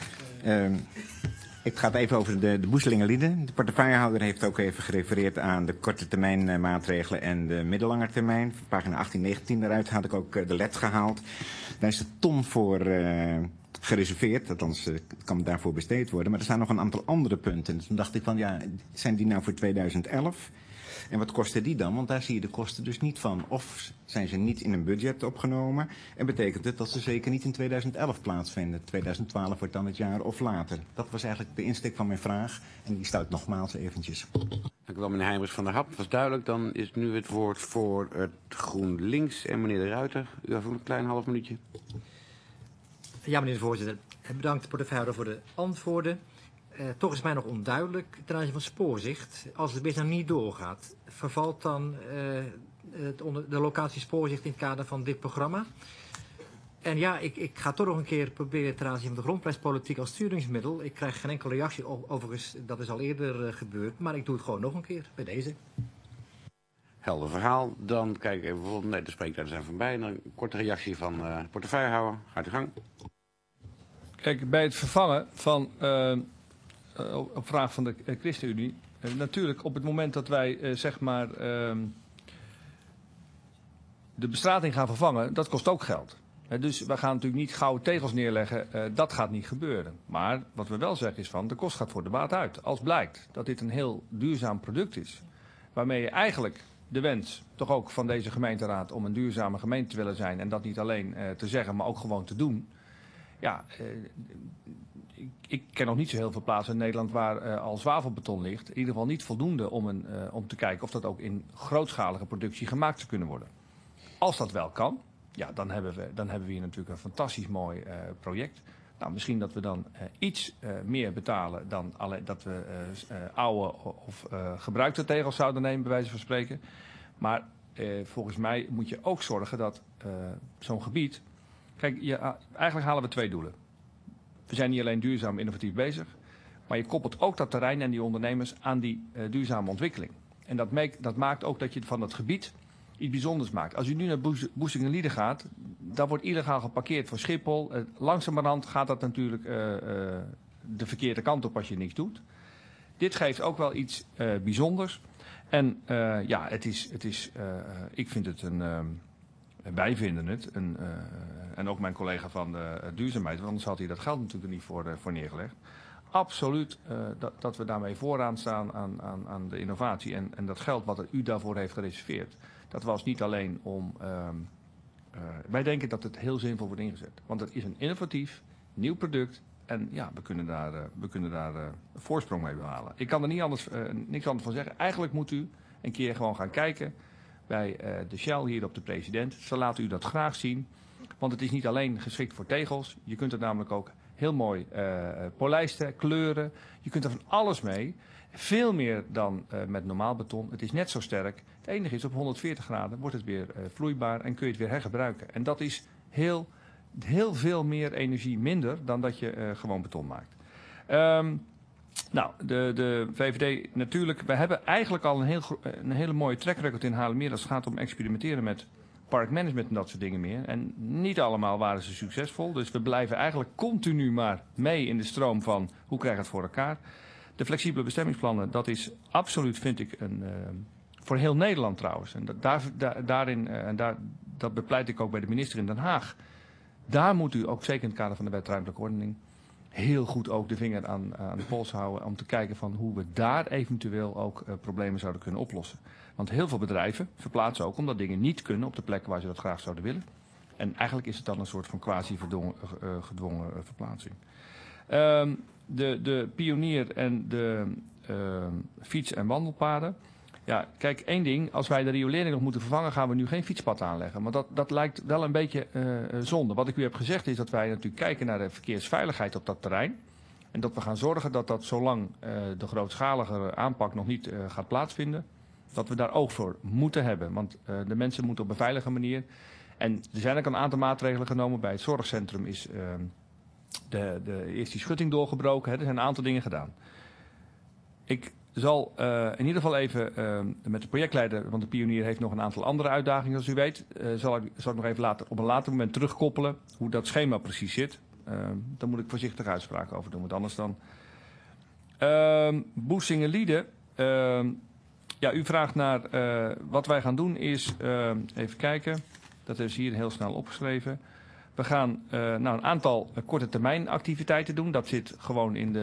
Het gaat even over de Boeselingenlieden. De portefeuillehouder heeft ook even gerefereerd aan de korte termijn maatregelen en de middellange termijn. Pagina 18-19, daaruit had ik ook de LED gehaald. Daar is de ton voor gereserveerd, althans kan daarvoor besteed worden. Maar er staan nog een aantal andere punten. Dus toen dacht ik van, ja, zijn die nou voor 2011? En wat kosten die dan? Want daar zie je de kosten dus niet van. Of zijn ze niet in een budget opgenomen? En betekent het dat ze zeker niet in 2011 plaatsvinden? 2012 wordt dan het jaar of later. Dat was eigenlijk de insteek van mijn vraag. En die stuit nogmaals eventjes. Dank u wel, meneer Heijmers van der Hap. Dat was duidelijk. Dan is nu het woord voor het GroenLinks en meneer De Ruiter. U heeft ook een klein half minuutje. Ja, meneer de voorzitter. Bedankt de portefeuillehouder voor de antwoorden. Toch is mij nog onduidelijk ten aanzien van spoorzicht. Als het nou niet doorgaat, vervalt dan de locatie spoorzicht in het kader van dit programma? En ja, ik ga toch nog een keer proberen ten aanzien van de grondprijspolitiek als sturingsmiddel. Ik krijg geen enkele reactie, overigens, dat is al eerder gebeurd. Maar ik doe het gewoon nog een keer, bij deze. Helder verhaal. Dan kijk ik even bijvoorbeeld, nee, de spreektijden zijn voorbij. Dan een korte reactie van de portefeuillehouder. Gaat uw gang. Kijk, bij het vervangen van, op vraag van de ChristenUnie, natuurlijk op het moment dat wij zeg maar de bestrating gaan vervangen, dat kost ook geld. Dus we gaan natuurlijk niet gouden tegels neerleggen, dat gaat niet gebeuren. Maar wat we wel zeggen is van, de kost gaat voor de baat uit. Als blijkt dat dit een heel duurzaam product is, waarmee je eigenlijk de wens, toch ook van deze gemeenteraad, om een duurzame gemeente te willen zijn, en dat niet alleen te zeggen, maar ook gewoon te doen. Ja, ik ken nog niet zo heel veel plaatsen in Nederland waar al zwavelbeton ligt. In ieder geval niet voldoende om te kijken of dat ook in grootschalige productie gemaakt zou kunnen worden. Als dat wel kan, ja, dan hebben we hier natuurlijk een fantastisch mooi project. Nou, misschien dat we dan iets meer betalen dan alleen dat we oude of gebruikte tegels zouden nemen, bij wijze van spreken. Maar volgens mij moet je ook zorgen dat zo'n gebied... Kijk, eigenlijk halen we 2 doelen. We zijn niet alleen duurzaam innovatief bezig, maar je koppelt ook dat terrein en die ondernemers aan die duurzame ontwikkeling. En dat maakt ook dat je van dat gebied iets bijzonders maakt. Als u nu naar Boesingenlieden gaat, daar wordt illegaal geparkeerd voor Schiphol. Langzamerhand gaat dat natuurlijk de verkeerde kant op als je niks doet. Dit geeft ook wel iets bijzonders. En ja, ik vind het wij vinden het, en ook mijn collega van de duurzaamheid, want anders had hij dat geld natuurlijk er niet voor neergelegd. Absoluut dat we daarmee vooraan staan aan de innovatie. En dat geld wat u daarvoor heeft gereserveerd, dat was niet alleen om... wij denken dat het heel zinvol wordt ingezet. Want het is een innovatief, nieuw product. En ja, we kunnen daar een voorsprong mee behalen. Ik kan er niks anders van zeggen. Eigenlijk moet u een keer gewoon gaan kijken bij de Shell hier op de president. Ze laten u dat graag zien. Want het is niet alleen geschikt voor tegels. Je kunt het namelijk ook heel mooi polijsten, kleuren. Je kunt er van alles mee. Veel meer dan met normaal beton. Het is net zo sterk. Het enige is, op 140 graden wordt het weer vloeibaar en kun je het weer hergebruiken. En dat is heel veel meer energie minder dan dat je gewoon beton maakt. Nou, de VVD natuurlijk. We hebben eigenlijk al een hele mooie track record in Haarlemmermeer als het gaat om experimenteren met parkmanagement en dat soort dingen meer. En niet allemaal waren ze succesvol. Dus we blijven eigenlijk continu maar mee in de stroom van hoe krijg je het voor elkaar. De flexibele bestemmingsplannen, dat is absoluut, vind ik, voor heel Nederland trouwens. En dat bepleit ik ook bij de minister in Den Haag. Daar moet u ook zeker in het kader van de wet ruimtelijke ordening heel goed ook de vinger aan de pols houden om te kijken van hoe we daar eventueel ook problemen zouden kunnen oplossen. Want heel veel bedrijven verplaatsen ook omdat dingen niet kunnen op de plekken waar ze dat graag zouden willen. En eigenlijk is het dan een soort van quasi-gedwongen verplaatsing. De pionier en de fiets- en wandelpaden. Ja, kijk, één ding. Als wij de riolering nog moeten vervangen, gaan we nu geen fietspad aanleggen. Maar dat lijkt wel een beetje zonde. Wat ik u heb gezegd is dat wij natuurlijk kijken naar de verkeersveiligheid op dat terrein. En dat we gaan zorgen dat zolang de grootschalige aanpak nog niet gaat plaatsvinden, dat we daar oog voor moeten hebben. Want de mensen moeten op een veilige manier. En er zijn ook een aantal maatregelen genomen. Bij het zorgcentrum is eerst die schutting doorgebroken. Hè. Er zijn een aantal dingen gedaan. Ik zal in ieder geval even met de projectleider, want de pionier heeft nog een aantal andere uitdagingen, zoals u weet. Zal ik nog even op een later moment terugkoppelen hoe dat schema precies zit. Daar moet ik voorzichtig uitspraken over doen, want anders dan. Boesingen-Lieden. Ja, u vraagt naar wat wij gaan doen is, even kijken, dat is hier heel snel opgeschreven. We gaan een aantal korte termijn activiteiten doen. Dat zit gewoon in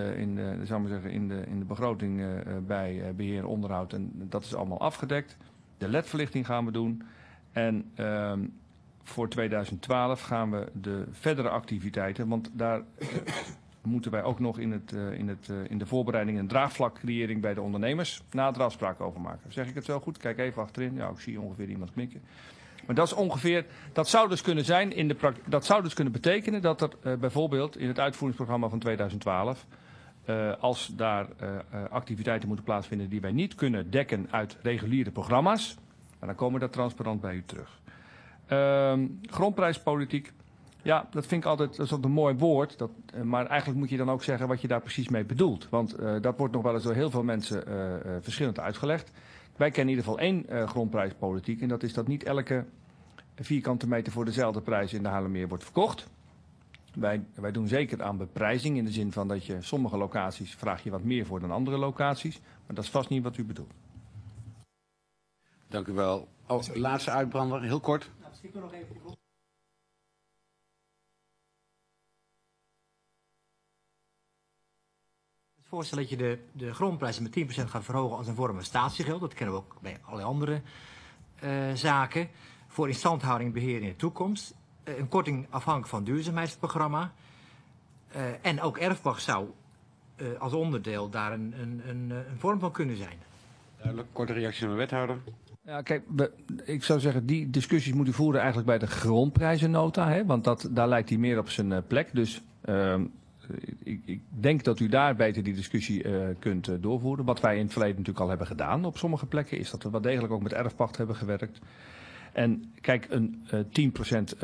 de begroting bij beheer en onderhoud. En dat is allemaal afgedekt. De LED-verlichting gaan we doen. En voor 2012 gaan we de verdere activiteiten. Want daar moeten wij ook nog in de voorbereiding een draagvlakcreëring bij de ondernemers nader afspraken over maken. Zeg ik het zo goed? Kijk even achterin. Ja, ik zie ongeveer iemand knikken. Maar dat is ongeveer, dat zou dus kunnen zijn, dat zou dus kunnen betekenen dat er bijvoorbeeld in het uitvoeringsprogramma van 2012, als daar activiteiten moeten plaatsvinden die wij niet kunnen dekken uit reguliere programma's, dan komen we daar transparant bij u terug. Grondprijspolitiek, ja, dat vind ik altijd, dat is een mooi woord, maar eigenlijk moet je dan ook zeggen wat je daar precies mee bedoelt. Want dat wordt nog wel eens door heel veel mensen verschillend uitgelegd. Wij kennen in ieder geval één grondprijspolitiek en dat is dat niet elke vierkante meter voor dezelfde prijs in de Haarlemmermeer wordt verkocht. Wij doen zeker aan beprijzing in de zin van dat je sommige locaties vraag je wat meer voor dan andere locaties. Maar dat is vast niet wat u bedoelt. Dank u wel. Oh, laatste uitbrander, heel kort. Nou, misschien nog even. Het voorstel dat je de grondprijzen met 10% gaat verhogen als een vorm van statiegeld. Dat kennen we ook bij allerlei andere zaken. Voor instandhouding en beheer in de toekomst. Een korting afhankelijk van het duurzaamheidsprogramma. En ook erfpacht zou als onderdeel daar een vorm van kunnen zijn. Duidelijk, korte reactie van de wethouder. Ja, kijk, ik zou zeggen, die discussies moet u voeren eigenlijk bij de grondprijzennota. Hè, want daar lijkt hij meer op zijn plek. Dus ik denk dat u daar beter die discussie kunt doorvoeren. Wat wij in het verleden natuurlijk al hebben gedaan op sommige plekken, is dat we wel degelijk ook met erfpacht hebben gewerkt. En kijk, een 10%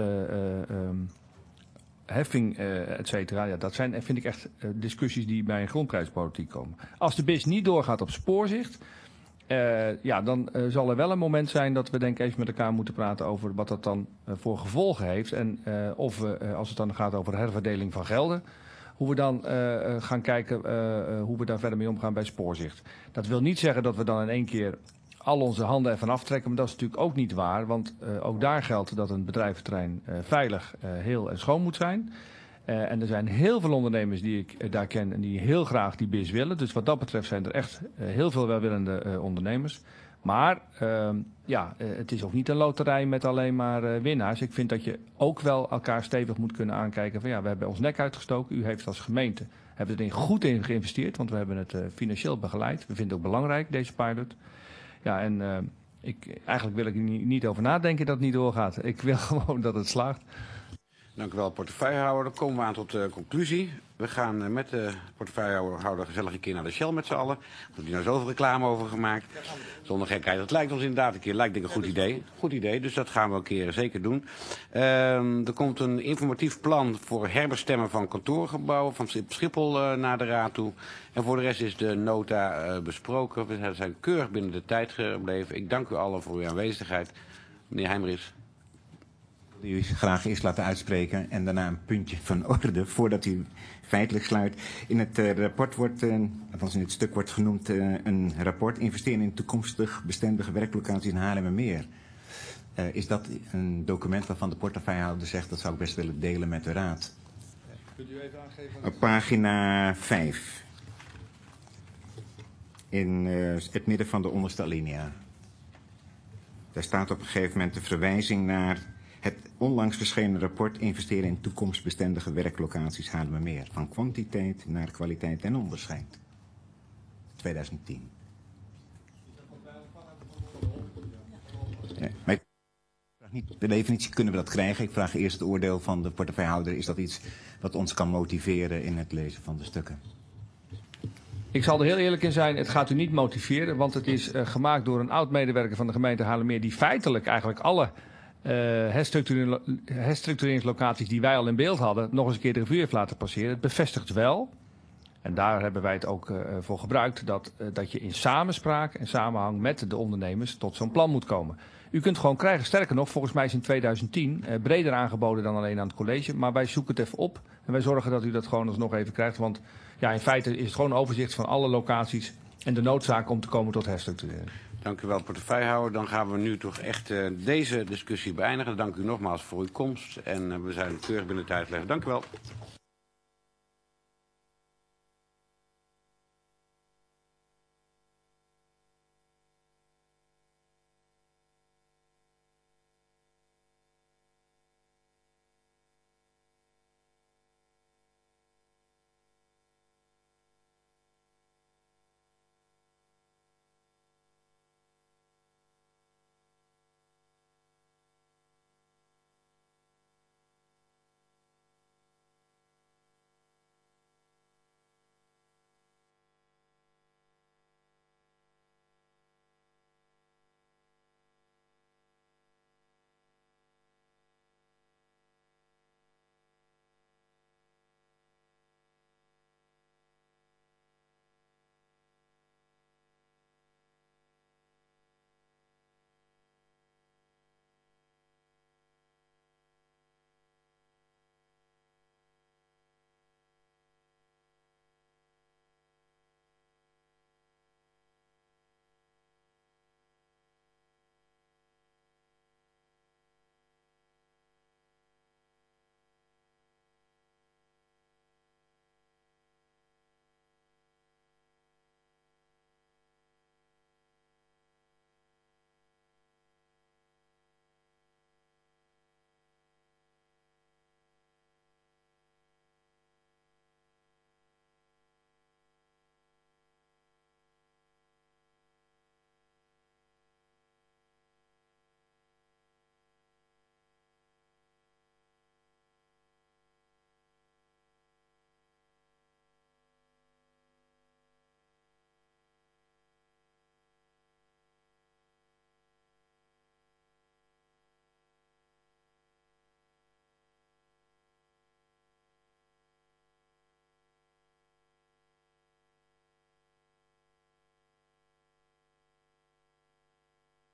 heffing, et cetera, ja, dat zijn, vind ik echt discussies die bij een grondprijspolitiek komen. Als de BIS niet doorgaat op spoorzicht, ja, dan zal er wel een moment zijn dat we denk ik even met elkaar moeten praten over wat dat dan voor gevolgen heeft. En of we, als het dan gaat over herverdeling van gelden, hoe we dan gaan kijken hoe we daar verder mee omgaan bij spoorzicht. Dat wil niet zeggen dat we dan in één keer al onze handen ervan aftrekken, maar dat is natuurlijk ook niet waar. Want ook daar geldt dat een bedrijventerrein veilig, heel en schoon moet zijn. En er zijn heel veel ondernemers die ik daar ken en die heel graag die BIS willen. Dus wat dat betreft zijn er echt heel veel welwillende ondernemers. Maar ja, het is ook niet een loterij met alleen maar winnaars. Ik vind dat je ook wel elkaar stevig moet kunnen aankijken van ja, we hebben ons nek uitgestoken. U heeft als gemeente hebben erin goed in geïnvesteerd, want we hebben het financieel begeleid. We vinden het ook belangrijk, deze pilot. Ja, en eigenlijk wil ik er niet over nadenken dat het niet doorgaat. Ik wil gewoon dat het slaagt. Dank u wel, portefeuillehouder. Dan komen we aan tot de conclusie. We gaan met de portefeuillehouder gezellig een keer naar de Shell met z'n allen. Er wordt hier nou zoveel reclame over gemaakt. Zonder gekheid. Dat lijkt ons inderdaad een keer denk ik een goed idee. Goed idee, dus dat gaan we een keer zeker doen. Er komt een informatief plan voor herbestemmen van kantoorgebouwen van Schiphol naar de raad toe. En voor de rest is de nota besproken. We zijn keurig binnen de tijd gebleven. Ik dank u allen voor uw aanwezigheid. Meneer Heijmeris. U graag eerst laten uitspreken en daarna een puntje van orde voordat u feitelijk sluit. In het rapport wordt, althans in het stuk wordt genoemd een rapport investeren in toekomstig bestendige werklocaties in Haarlemmermeer. Is dat een document waarvan de portefeuillehouder zegt dat zou ik best willen delen met de raad? Kunt u even aangeven? Op pagina 5. In het midden van de onderste alinea. Daar staat op een gegeven moment de verwijzing naar het onlangs verschenen rapport Investeren in toekomstbestendige werklocaties Haarlemmermeer. Van kwantiteit naar kwaliteit en onderscheid. 2010. Maar ik vraag niet, de definitie kunnen we dat krijgen. Ik vraag eerst het oordeel van de portefeuillehouder. Is dat iets wat ons kan motiveren in het lezen van de stukken? Ik zal er heel eerlijk in zijn, het gaat u niet motiveren, want het is gemaakt door een oud-medewerker van de gemeente Haarlemmermeer die feitelijk eigenlijk alle herstructureringslocaties die wij al in beeld hadden nog eens een keer de revue heeft laten passeren. Het bevestigt wel, en daar hebben wij het ook voor gebruikt, dat je in samenspraak en samenhang met de ondernemers tot zo'n plan moet komen. U kunt gewoon krijgen, sterker nog, volgens mij is in 2010 breder aangeboden dan alleen aan het college, maar wij zoeken het even op en wij zorgen dat u dat gewoon alsnog even krijgt, want ja, in feite is het gewoon een overzicht van alle locaties en de noodzaak om te komen tot herstructurering. Dank u wel, portefeuillehouder. Dan gaan we nu toch echt deze discussie beëindigen. Dank u nogmaals voor uw komst en we zijn keurig binnen tijd leggen. Dank u wel.